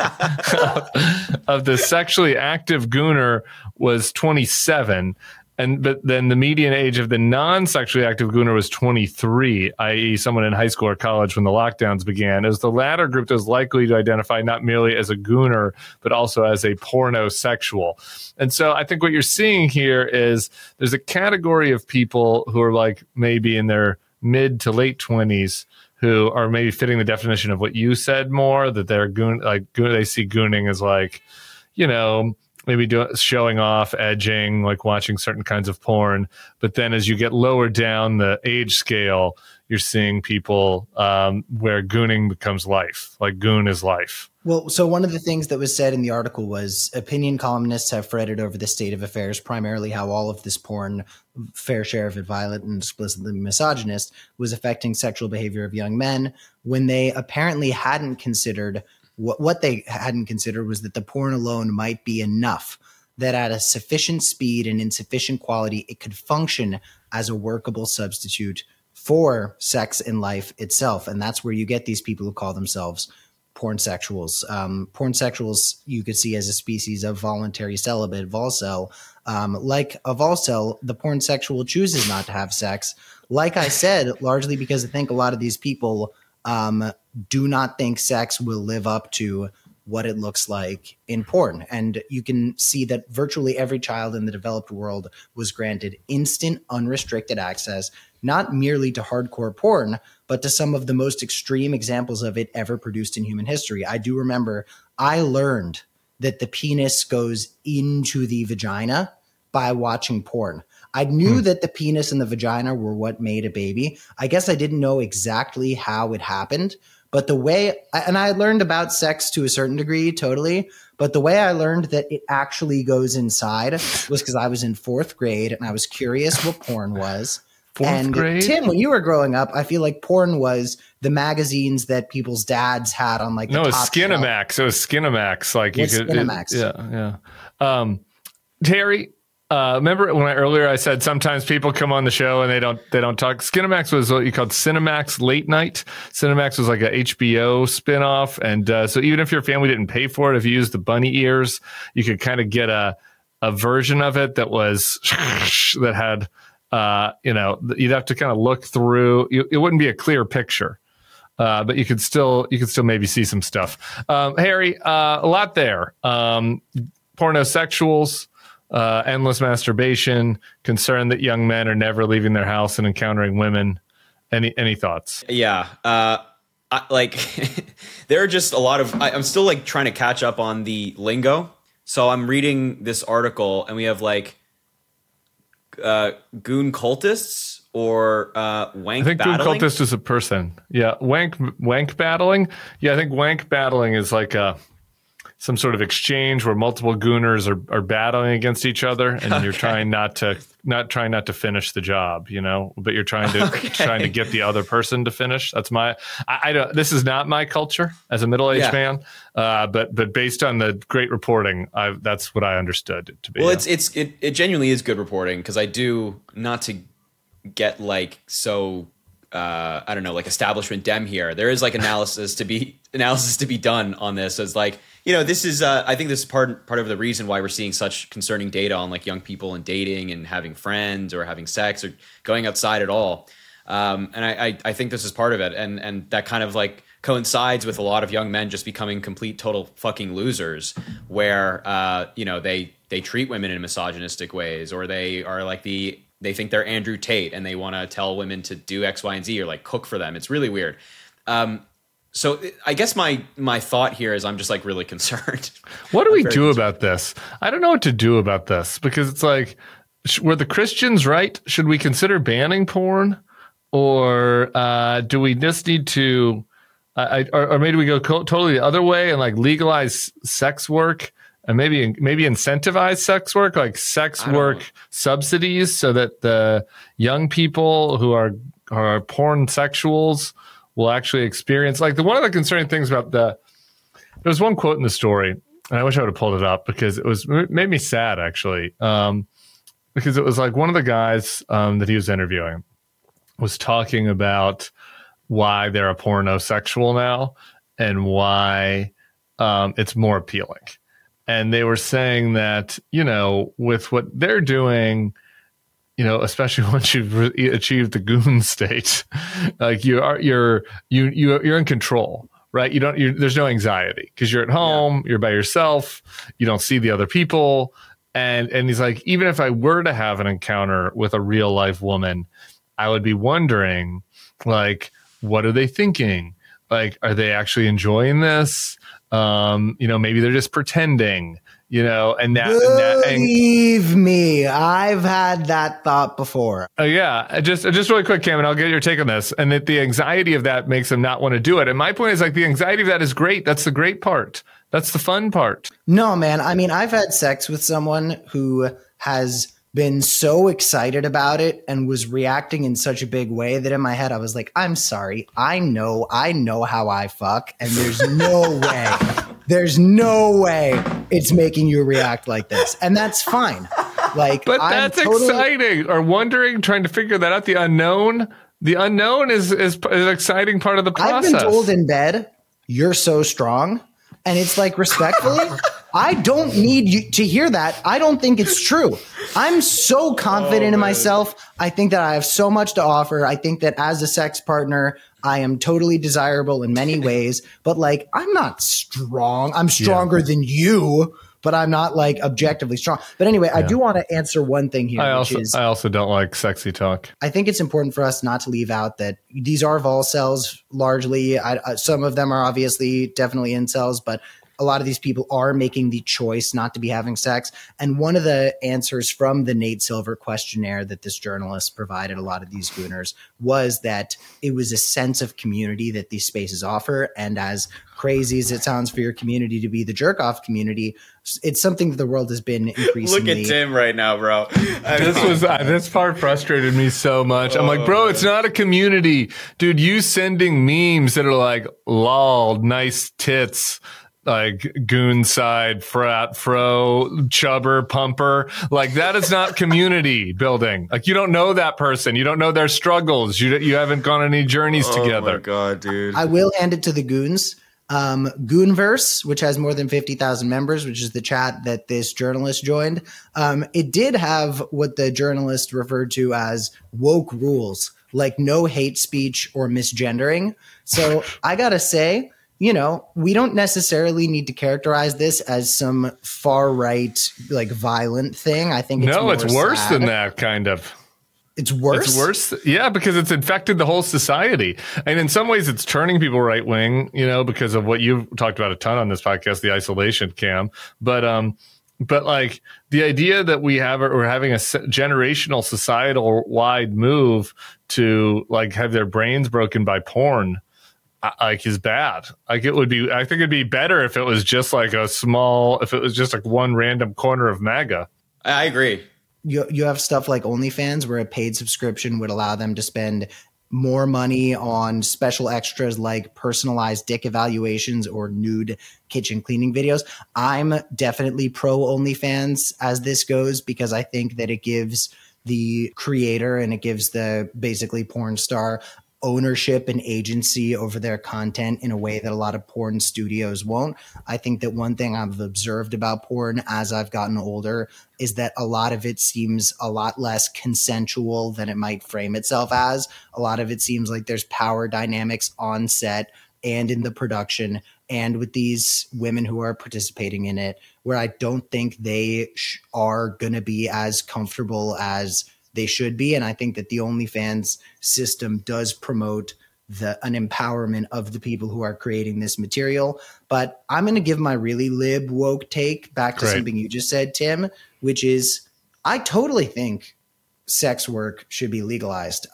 of the sexually active gooner was 27. But then the median age of the non-sexually active gooner was 23, i.e. someone in high school or college when the lockdowns began. As the latter group is likely to identify not merely as a gooner, but also as a pornosexual. And so I think what you're seeing here is there's a category of people who are like maybe in their mid to late 20s who are maybe fitting the definition of what you said more, that they're they see gooning as like, maybe showing off, edging, like watching certain kinds of porn. But then as you get lower down the age scale, you're seeing people where gooning becomes life. Like goon is life. Well, so one of the things that was said in the article was opinion columnists have fretted over the state of affairs, primarily how all of this porn, fair share of it violent and explicitly misogynist, was affecting sexual behavior of young men when they apparently hadn't considered what they hadn't considered was that the porn alone might be enough, that at a sufficient speed and in sufficient quality, it could function as a workable substitute for sex in life itself. And that's where you get these people who call themselves porn sexuals. Porn sexuals you could see as a species of voluntary celibate, volcel. Like a volcel, the porn sexual chooses not to have sex. Like I said, largely because I think a lot of these people do not think sex will live up to what it looks like in porn. And you can see that virtually every child in the developed world was granted instant, unrestricted access, not merely to hardcore porn, but to some of the most extreme examples of it ever produced in human history. I do remember I learned that the penis goes into the vagina by watching porn. I knew that the penis and the vagina were what made a baby. I guess I didn't know exactly how it happened, but the way, and I learned about sex to a certain degree, totally, but the way I learned that it actually goes inside was because I was in 4th grade and I was curious what porn was. Fourth grade? Tim, when you were growing up, I feel like porn was the magazines that people's dads had on like the no, top Skinamax. shelf. It was Skinamax. Like What's you could, Skinamax? yeah. Terry, remember when earlier I said sometimes people come on the show and they don't talk. Skinamax was what you called Cinemax Late Night. Cinemax was like a HBO spinoff, and so even if your family didn't pay for it, if you used the bunny ears, you could kind of get a version of it that was that had you'd have to kind of look through. It wouldn't be a clear picture. But you could still maybe see some stuff. Harry, a lot there. Pornosexuals, endless masturbation, concern that young men are never leaving their house and encountering women. Any thoughts? Yeah. There are just a lot of, I'm still like trying to catch up on the lingo. So I'm reading this article and we have like goon cultists or wank battling. I think goon cultist is a person. Yeah. Wank battling. Yeah. I think wank battling is like some sort of exchange where multiple gooners are battling against each other, and you're trying not to finish the job, but you're trying to get the other person to finish. That's I don't. This is not my culture as a middle-aged man, but based on the great reporting, that's what I understood it to be. Well, it genuinely is good reporting, because I do, not to get like so. I don't know, like establishment dem here. There is like analysis to be done on this. As like, this is I think this is part of the reason why we're seeing such concerning data on like young people and dating and having friends or having sex or going outside at all. And I think this is part of it, and that kind of like coincides with a lot of young men just becoming complete total fucking losers, where they treat women in misogynistic ways, or they are like they think they're Andrew Tate and they want to tell women to do X, Y, and Z, or like cook for them. It's really weird. So I guess my thought here is I'm just like really concerned. What do we do about this? I don't know what to do about this, because it's like, were the Christians right? Should we consider banning porn, or do we just need to, or maybe we go totally the other way and like legalize sex work? And maybe incentivize sex work, like sex work subsidies, so that the young people who are porn sexuals will actually experience. Like one of the concerning things about there was one quote in the story, and I wish I would have pulled it up, because it made me sad actually, because it was like one of the guys that he was interviewing was talking about why they're a pornosexual now and why it's more appealing. And they were saying that, with what they're doing, especially once you've achieved the goon state, like you're in control, right? There's no anxiety, because you're at home, you're by yourself, you don't see the other people. And he's like, even if I were to have an encounter with a real life woman, I would be wondering, like, what are they thinking? Like, are they actually enjoying this? Maybe they're just pretending, and believe me, I've had that thought before. Yeah. Just really quick, Cam, and I'll get your take on this. And that the anxiety of that makes them not want to do it. And my point is, like, the anxiety of that is great. That's the great part. That's the fun part. No, man. I mean, I've had sex with someone who has been so excited about it and was reacting in such a big way that in my head I was like, I'm sorry. I know how I fuck, and there's no way it's making you react like this. And that's fine. Like, but that's exciting. Or wondering, trying to figure that out. The unknown is an exciting part of the process. I've been told in bed, you're so strong. And it's like, respectfully, I don't need you to hear that. I don't think it's true. I'm so confident in myself. I think that I have so much to offer. I think that as a sex partner, I am totally desirable in many ways. But like, I'm not strong. I'm stronger than you, but I'm not like objectively strong. But anyway, I do want to answer one thing here. I also don't like sexy talk. I think it's important for us not to leave out that these are vol cells largely. Some of them are obviously definitely incels, but a lot of these people are making the choice not to be having sex. And one of the answers from the Nate Silver questionnaire that this journalist provided a lot of these gooners was that it was a sense of community that these spaces offer. And as crazy as it sounds for your community to be the jerk off community, it's something that the world has been increasingly. Look at Tim right now, bro. This part frustrated me so much. I'm like, bro, it's not a community, dude. You sending memes that are like, lol, nice tits, like goon side, frat, fro, chubber, pumper. Like, that is not community building. Like, you don't know that person. You don't know their struggles. You haven't gone on any journeys together. Oh my God, dude. I will hand it to the goons. Goonverse, which has more than 50,000 members, which is the chat that this journalist joined. It did have what the journalist referred to as woke rules, like no hate speech or misgendering. So I gotta say, you know, we don't necessarily need to characterize this as some far right, like violent thing. I think it's worse than that, kind of. It's worse? It's worse. Yeah, because it's infected the whole society. And in some ways, it's turning people right wing, you know, because of what you've talked about a ton on this podcast, the isolation cam. But like the idea that we're having a generational societal wide move to like have their brains broken by porn, like, is bad. Like, I think it'd be better if it was just like if it was just like one random corner of MAGA. I agree. You have stuff like OnlyFans where a paid subscription would allow them to spend more money on special extras like personalized dick evaluations or nude kitchen cleaning videos. I'm definitely pro OnlyFans as this goes, because I think that it gives the creator and it gives the basically porn star ownership and agency over their content in a way that a lot of porn studios won't. I think that one thing I've observed about porn as I've gotten older is that a lot of it seems a lot less consensual than it might frame itself as. A lot of it seems like there's power dynamics on set and in the production and with these women who are participating in it, where I don't think they are going to be as comfortable as they should be. And I think that the OnlyFans system does promote an empowerment of the people who are creating this material. But I'm going to give my really lib woke take back to something you just said, Tim, which is I totally think sex work should be legalized.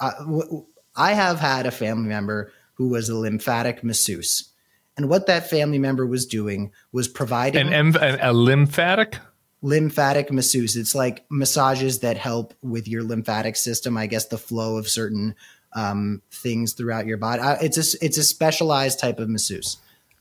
I have had a family member who was a lymphatic masseuse. And what that family member was doing was providing a lymphatic masseuse. It's like massages that help with your lymphatic system, I guess the flow of certain things throughout your body. It's a specialized type of masseuse.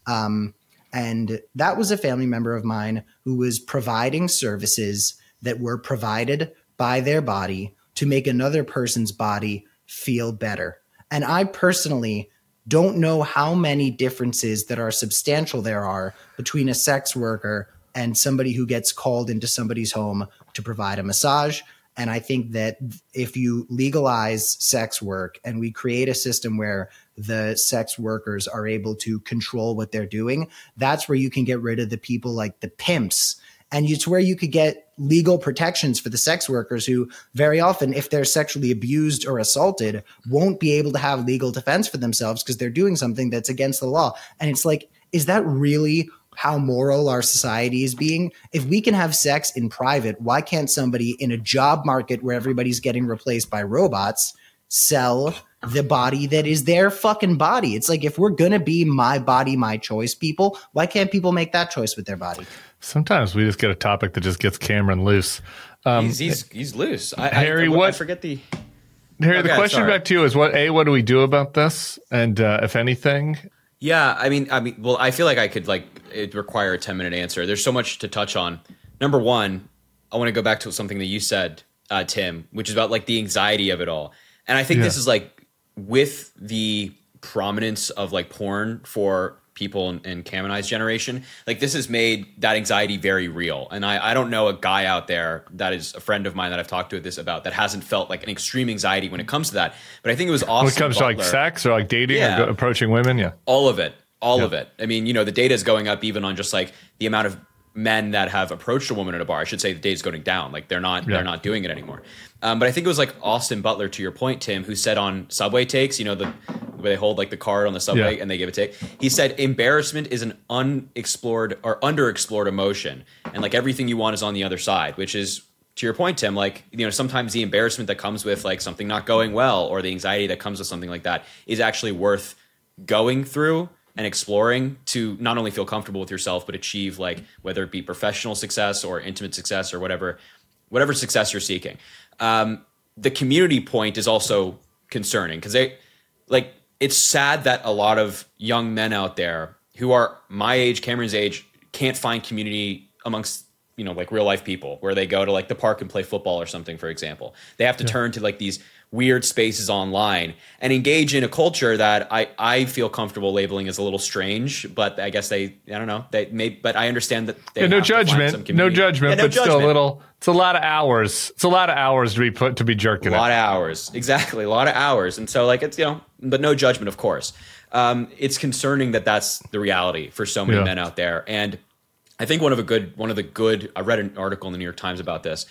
And that was a family member of mine who was providing services that were provided by their body to make another person's body feel better. And I personally don't know how many differences that are substantial there are between a sex worker and somebody who gets called into somebody's home to provide a massage. And I think that if you legalize sex work and we create a system where the sex workers are able to control what they're doing, that's where you can get rid of the people like the pimps. And it's where you could get legal protections for the sex workers who very often, if they're sexually abused or assaulted, won't be able to have legal defense for themselves because they're doing something that's against the law. And it's like, is that really how moral our society is being? If we can have sex in private, why can't somebody in a job market where everybody's getting replaced by robots sell the body that is their fucking body. It's like, if we're going to be my body, my choice people, why can't people make that choice with their body? Sometimes we just get a topic that just gets Cameron loose. He's loose. Harry, I forget the... Harry, the question back to you is what do we do about this? And if anything... Yeah, I mean, well, I feel like I could it require a 10-minute answer. There's so much to touch on. Number one, I want to go back to something that you said, Tim, which is about like the anxiety of it all. And I think this is like with the prominence of like porn for people in Cam and I's generation, like this has made that anxiety very real. And I don't know a guy out there that is a friend of mine that I've talked to this about that hasn't felt like an extreme anxiety when it comes to that. But I think it was Austin when it comes Butler, to like sex or like dating or approaching women. Yeah. All of it. Of it. I mean, the data is going up even on just like the amount of men that have approached a woman at a bar. I should say the data is going down. Like they're not doing it anymore. But I think it was like Austin Butler, to your point, Tim, who said on Subway Takes, where they hold like the card on the subway and they give a take. He said embarrassment is an unexplored or underexplored emotion, and like everything you want is on the other side, which is, to your point, Tim, like sometimes the embarrassment that comes with like something not going well or the anxiety that comes with something like that is actually worth going through and exploring to not only feel comfortable with yourself but achieve like whether it be professional success or intimate success or whatever success you're seeking. The community point is also concerning because it's sad that a lot of young men out there who are my age, Cameron's age, can't find community amongst, like real life people where they go to like the park and play football or something, for example. They have to turn to like these weird spaces online and engage in a culture that I feel comfortable labeling as a little strange, but I guess I don't know. But I understand that they no judgment, but still a little, it's a lot of hours. It's a lot of hours to be jerking. A lot of hours. Exactly. A lot of hours. And so like, it's, but no judgment, of course. It's concerning that that's the reality for so many men out there. And I think one of the good, I read an article in the New York Times about this.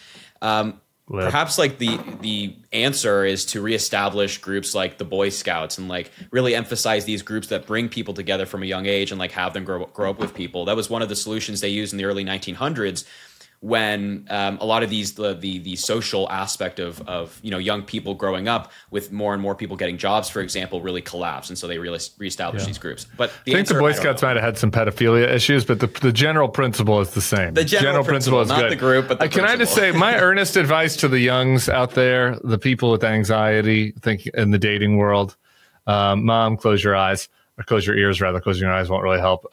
Perhaps like the answer is to reestablish groups like the Boy Scouts and like really emphasize these groups that bring people together from a young age and like have them grow up with people. That was one of the solutions they used in the early 1900s when a lot of the social aspect of young people growing up with more and more people getting jobs, for example, really collapsed, and so they really reestablished these groups. But I think the Boy Scouts might have had some pedophilia issues, but the general principle is the same. The general principle is not good. The group, but the Can I just say my earnest advice to the youngs out there, the people with anxiety, think in the dating world, mom, close your eyes or close your ears rather. Closing your eyes won't really help.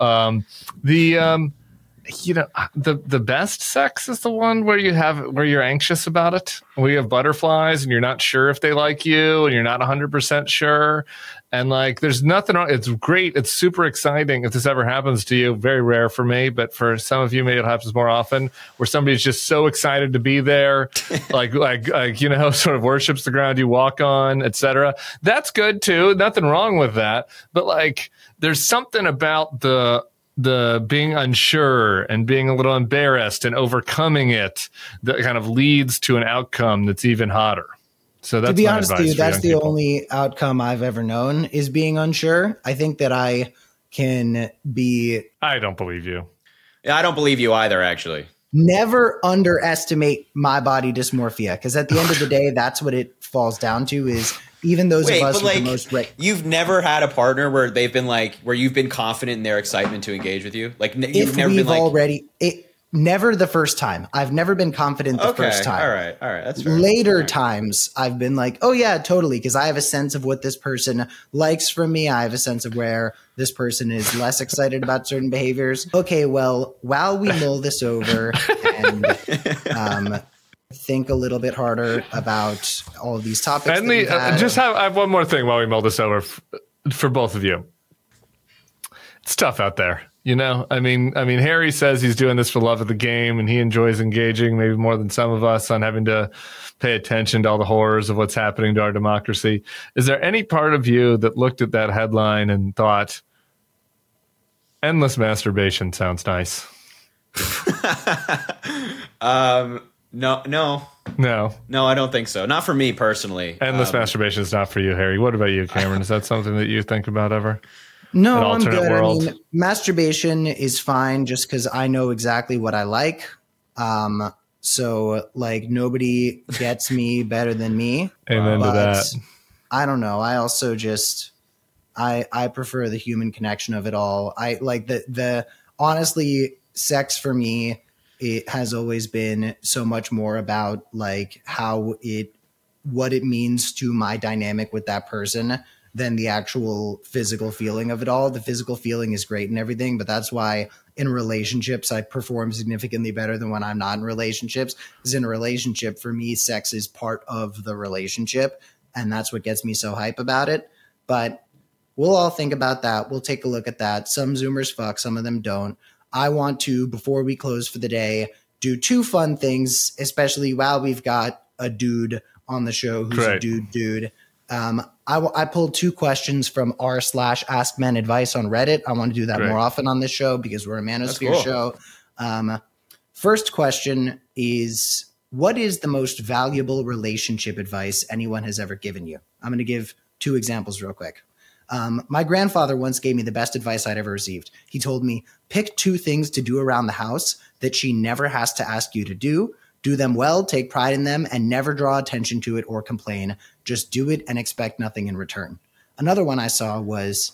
The best sex is the one where you're anxious about it, where you have butterflies and you're not sure if they like you and you're not 100% sure. And like, there's nothing wrong. It's great. It's super exciting. If this ever happens to you, very rare for me, but for some of you, maybe it happens more often where somebody's just so excited to be there, like, sort of worships the ground you walk on, etc. That's good too. Nothing wrong with that. But like, there's something about the being unsure and being a little embarrassed and overcoming it that kind of leads to an outcome that's even hotter. So that's, to be honest with you, that's the only outcome I've ever known is being unsure. I think that I don't believe you. Yeah, I don't believe you either, actually. Never underestimate my body dysmorphia, because at the end of the day, that's what it falls down to is even those of us with the most... You've never had a partner where they've been like, where you've been confident in their excitement to engage with you? Like, you've never been like... Never the first time. I've never been confident the first time. All right. That's fair. Later times, I've been like, oh yeah, totally, because I have a sense of what this person likes from me. I have a sense of where this person is less excited about certain behaviors. Okay, well, while we mull this over and think a little bit harder about all of these topics. And I have one more thing while we mull this over for both of you. It's tough out there. I mean, Harry says he's doing this for love of the game and he enjoys engaging maybe more than some of us on having to pay attention to all the horrors of what's happening to our democracy. Is there any part of you that looked at that headline and thought, endless masturbation sounds nice? No, I don't think so. Not for me personally. Endless masturbation is not for you, Harry. What about you, Cameron? Is that something that you think about ever? No, I'm good. World? I mean, masturbation is fine just because I know exactly what I like. So, like, nobody gets me better than me. Amen to that. I don't know. I also just I prefer the human connection of it all. I like the honestly, sex for me, it has always been so much more about like what it means to my dynamic with that person than the actual physical feeling of it all. The physical feeling is great and everything, but that's why in relationships I perform significantly better than when I'm not in relationships. Because in a relationship, for me, sex is part of the relationship, and that's what gets me so hype about it. But we'll all think about that. We'll take a look at that. Some Zoomers fuck, some of them don't. I want to, before we close for the day, do 2 fun things, especially while we've got a dude on the show who's a dude. I pulled 2 questions from r/Ask Men Advice on Reddit. I want to do that more often on this show because we're a manosphere show. First question is, what is the most valuable relationship advice anyone has ever given you? I'm going to give 2 examples real quick. My grandfather once gave me the best advice I'd ever received. He told me, pick 2 things to do around the house that she never has to ask you to do. Do them well, take pride in them, and never draw attention to it or complain. Just do it and expect nothing in return. Another one I saw was,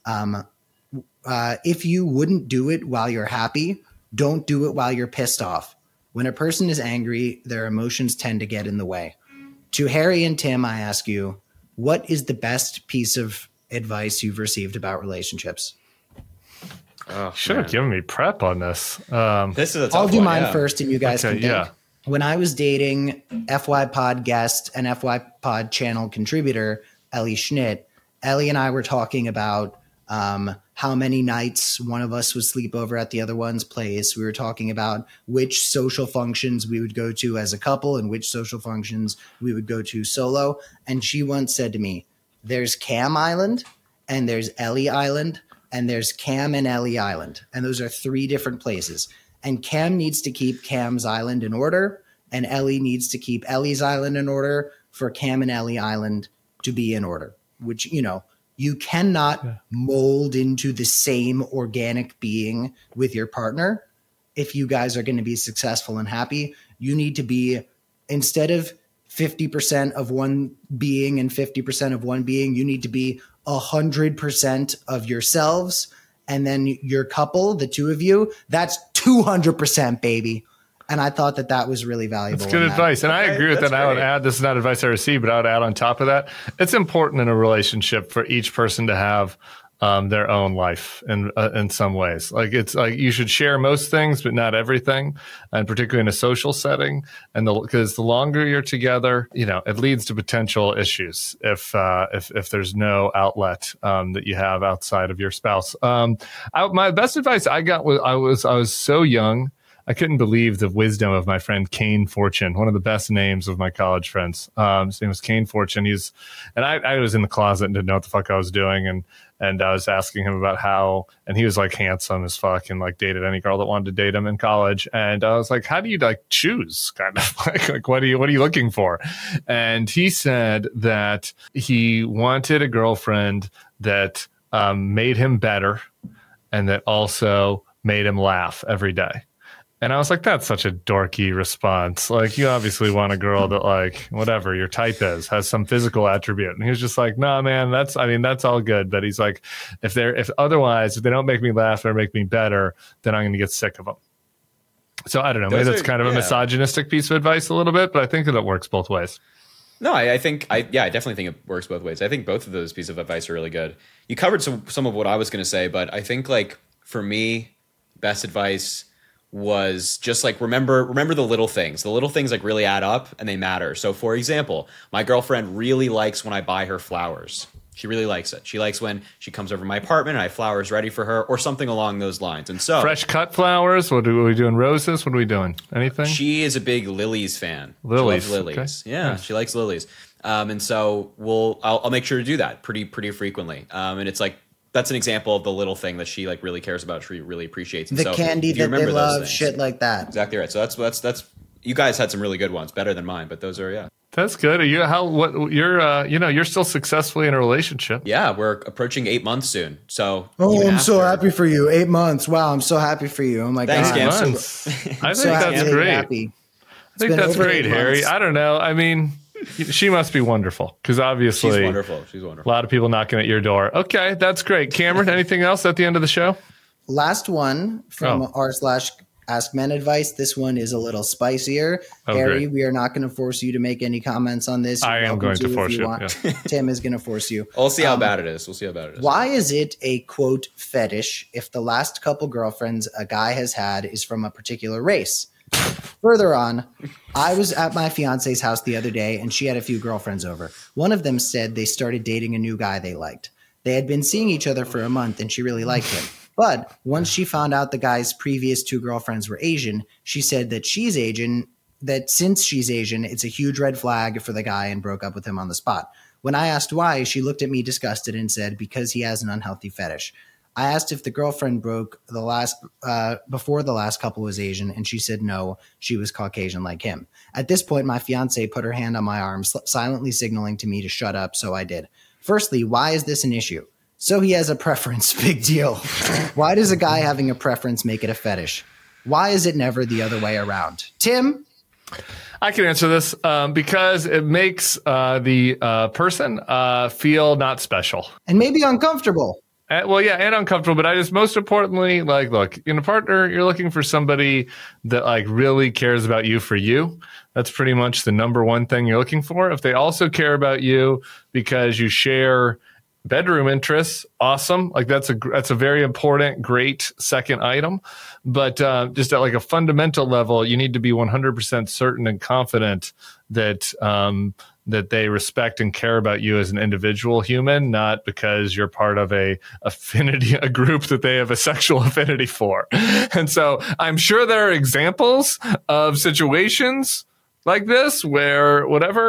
if you wouldn't do it while you're happy, don't do it while you're pissed off. When a person is angry, their emotions tend to get in the way. To Harry and Tim, I ask you, what is the best piece of advice you've received about relationships? Should have given me prep on this. This is a tough I'll do one, mine first, and you guys can think. Yeah. When I was dating FY Pod guest and FY Pod channel contributor Ellie Schnitt, Ellie and I were talking about how many nights one of us would sleep over at the other one's place. We were talking about which social functions we would go to as a couple and which social functions we would go to solo. And she once said to me, there's Cam Island, and there's Ellie Island, and there's Cam and Ellie Island. And those are 3 different places. And Cam needs to keep Cam's Island in order, and Ellie needs to keep Ellie's Island in order for Cam and Ellie Island to be in order, which, you know, you cannot mold into the same organic being with your partner. If you guys are going to be successful and happy, you need to be, instead of 50% of one being and 50% of one being, you need to be 100% of yourselves. And then your couple, the 2 of you, that's 200%, baby. And I thought that was really valuable. That's good advice. And I agree with that. I would add, this is not advice I received, but I would add on top of that, it's important in a relationship for each person to have their own life in some ways. Like, it's like you should share most things, but not everything, and particularly in a social setting. And because the longer you're together, you know, it leads to potential issues if there's no outlet that you have outside of your spouse. My best advice I got was I was so young. I couldn't believe the wisdom of my friend Kane Fortune, one of the best names of my college friends. His name was Kane Fortune. I was in the closet and didn't know what the fuck I was doing. And I was asking him about how, and he was like handsome as fuck and like dated any girl that wanted to date him in college. And I was like, how do you like choose kind of like what are you looking for? And he said that he wanted a girlfriend that made him better and that also made him laugh every day. And I was like, that's such a dorky response. Like, you obviously want a girl that, like, whatever your type is, has some physical attribute. And he was just like, nah, man, that's all good. But he's like, if they don't make me laugh or make me better, then I'm going to get sick of them. So I don't know. Maybe that's kind of a misogynistic piece of advice a little bit, but I think that it works both ways. No, I definitely think it works both ways. I think both of those pieces of advice are really good. You covered some of what I was going to say, but I think, like, for me, best advice was just like, remember the little things. The little things like really add up and they matter. So for example, my girlfriend really likes when I buy her flowers. She really likes it. She likes when she comes over to my apartment and I have flowers ready for her or something along those lines. And so fresh cut flowers. What are we doing? Roses? What are we doing? Anything? She is a big lilies fan. Lilies. She loves lilies. Okay. Yeah. Nice. She likes lilies. And so I'll make sure to do that pretty frequently. And it's like, that's an example of the little thing that she like really cares about. She really appreciates. And the candy that they love, shit like that. Exactly right. So that's you guys had some really good ones, better than mine, but those are, yeah. That's good. You're still successsussly in a relationship. Yeah, we're approaching 8 months soon. So I'm so happy for you. 8 months. Wow, I'm so happy for you. Oh my Thanks, God. Cam. I think that's great. Happy. I think that's great, Harry. I don't know. I mean, She must be wonderful because obviously She's wonderful. She's wonderful. A lot of people knocking at your door. Okay, that's great. Cameron, anything else at the end of the show? Last one from r/Ask Men Advice. This one is a little spicier. Harry, great. we are not going to force you to make any comments on this. I am going to force you. Yeah. Tim is going to force you. We'll see how bad it is. Why is it a quote fetish if the last couple girlfriends a guy has had is from a particular race? Further on, I was at my fiance's house the other day and she had a few girlfriends over. One of them said they started dating a new guy they liked. They had been seeing each other for a month and she really liked him. But once she found out the guy's previous two girlfriends were Asian, she said that since she's Asian, it's a huge red flag for the guy and broke up with him on the spot. When I asked why, she looked at me disgusted and said, because he has an unhealthy fetish. I asked if the girlfriend before the last couple was Asian, and she said no, she was Caucasian like him. At this point, my fiance put her hand on my arm, silently signaling to me to shut up, so I did. Firstly, why is this an issue? So he has a preference, big deal. Why does a guy having a preference make it a fetish? Why is it never the other way around? Tim? I can answer this because it makes the person feel not special. And maybe uncomfortable. And uncomfortable. But I just most importantly, look, in a partner, you're looking for somebody that really cares about you for you. That's pretty much the number one thing you're looking for. If they also care about you because you share bedroom interests, awesome. That's a very important, great second item. But just at a fundamental level, you need to be 100% certain and confident that that they respect and care about you as an individual human, not because you're part of a group that they have a sexual affinity for. And so I'm sure there are examples of situations like this where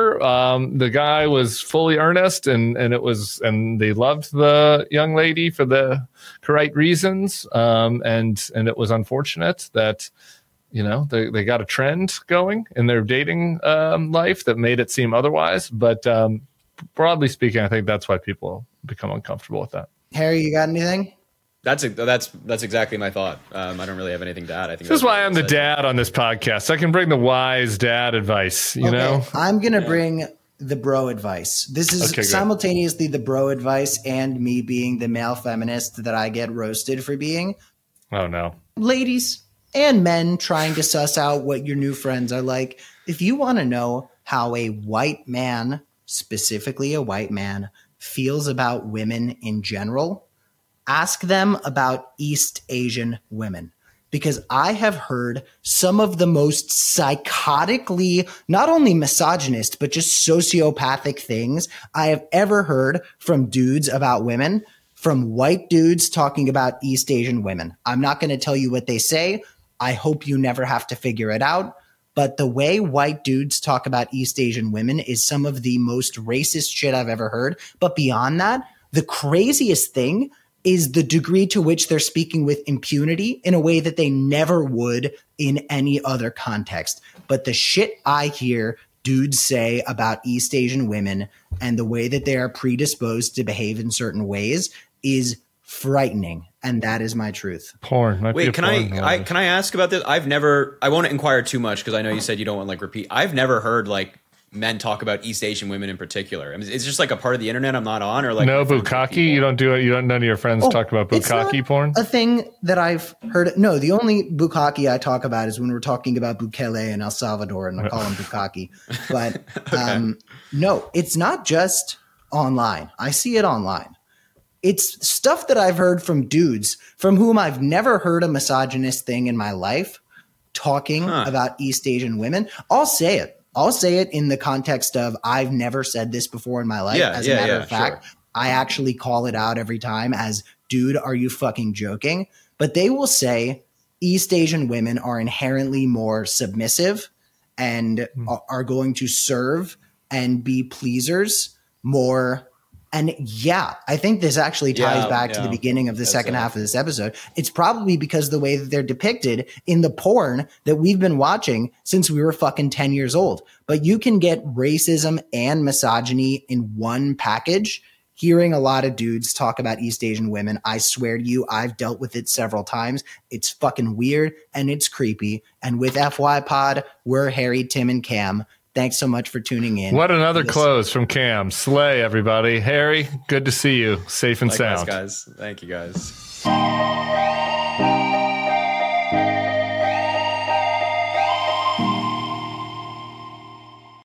the guy was fully earnest and they loved the young lady for the correct reasons. And it was unfortunate that, they got a trend going in their dating life that made it seem otherwise. But broadly speaking, I think that's why people become uncomfortable with that. Harry, you got anything? That's exactly my thought. I don't really have anything to add. I think this is why I'm the dad on this podcast. I can bring the wise dad advice, you know? I'm going to bring the bro advice. This is simultaneously the bro advice and me being the male feminist that I get roasted for being. Oh, no. Ladies and men trying to suss out what your new friends are like. If you want to know how a white man, specifically a white man, feels about women in general, ask them about East Asian women, because I have heard some of the most psychotically, not only misogynist, but just sociopathic things I have ever heard from dudes about women, from white dudes talking about East Asian women. I'm not going to tell you what they say. I hope you never have to figure it out. But the way white dudes talk about East Asian women is some of the most racist shit I've ever heard. But beyond that, the craziest thing is the degree to which they're speaking with impunity in a way that they never would in any other context. But the shit I hear dudes say about East Asian women and the way that they are predisposed to behave in certain ways is frightening. And that is my truth. Porn. Wait, can I ask about this? I won't inquire too much because I know you said you don't want repeat. I've never heard men talk about East Asian women in particular. I mean, it's just a part of the internet I'm not on, or no bukkake. You don't do it. None of your friends talk about bukkake porn. A thing that I've heard. No, the only bukkake I talk about is when we're talking about Bukele in El Salvador, and I call him bukkake. But no, it's not just online. I see it online. It's stuff that I've heard from dudes from whom I've never heard a misogynist thing in my life talking about East Asian women. I'll say it in the context of I've never said this before in my life. As a matter of fact, sure. I actually call it out every time as, dude, are you fucking joking? But they will say East Asian women are inherently more submissive and are going to serve and be pleasers more. And I think this actually ties back to the beginning of the second half of this episode. It's probably because of the way that they're depicted in the porn that we've been watching since we were fucking 10 years old. But you can get racism and misogyny in one package. Hearing a lot of dudes talk about East Asian women, I swear to you, I've dealt with it several times. It's fucking weird and it's creepy. And with FY Pod, we're Harry, Tim, and Cam. Thanks so much for tuning in. What another close from Cam. Slay, everybody. Harry, good to see you. Safe and Likewise, sound. guys. Thank you, guys.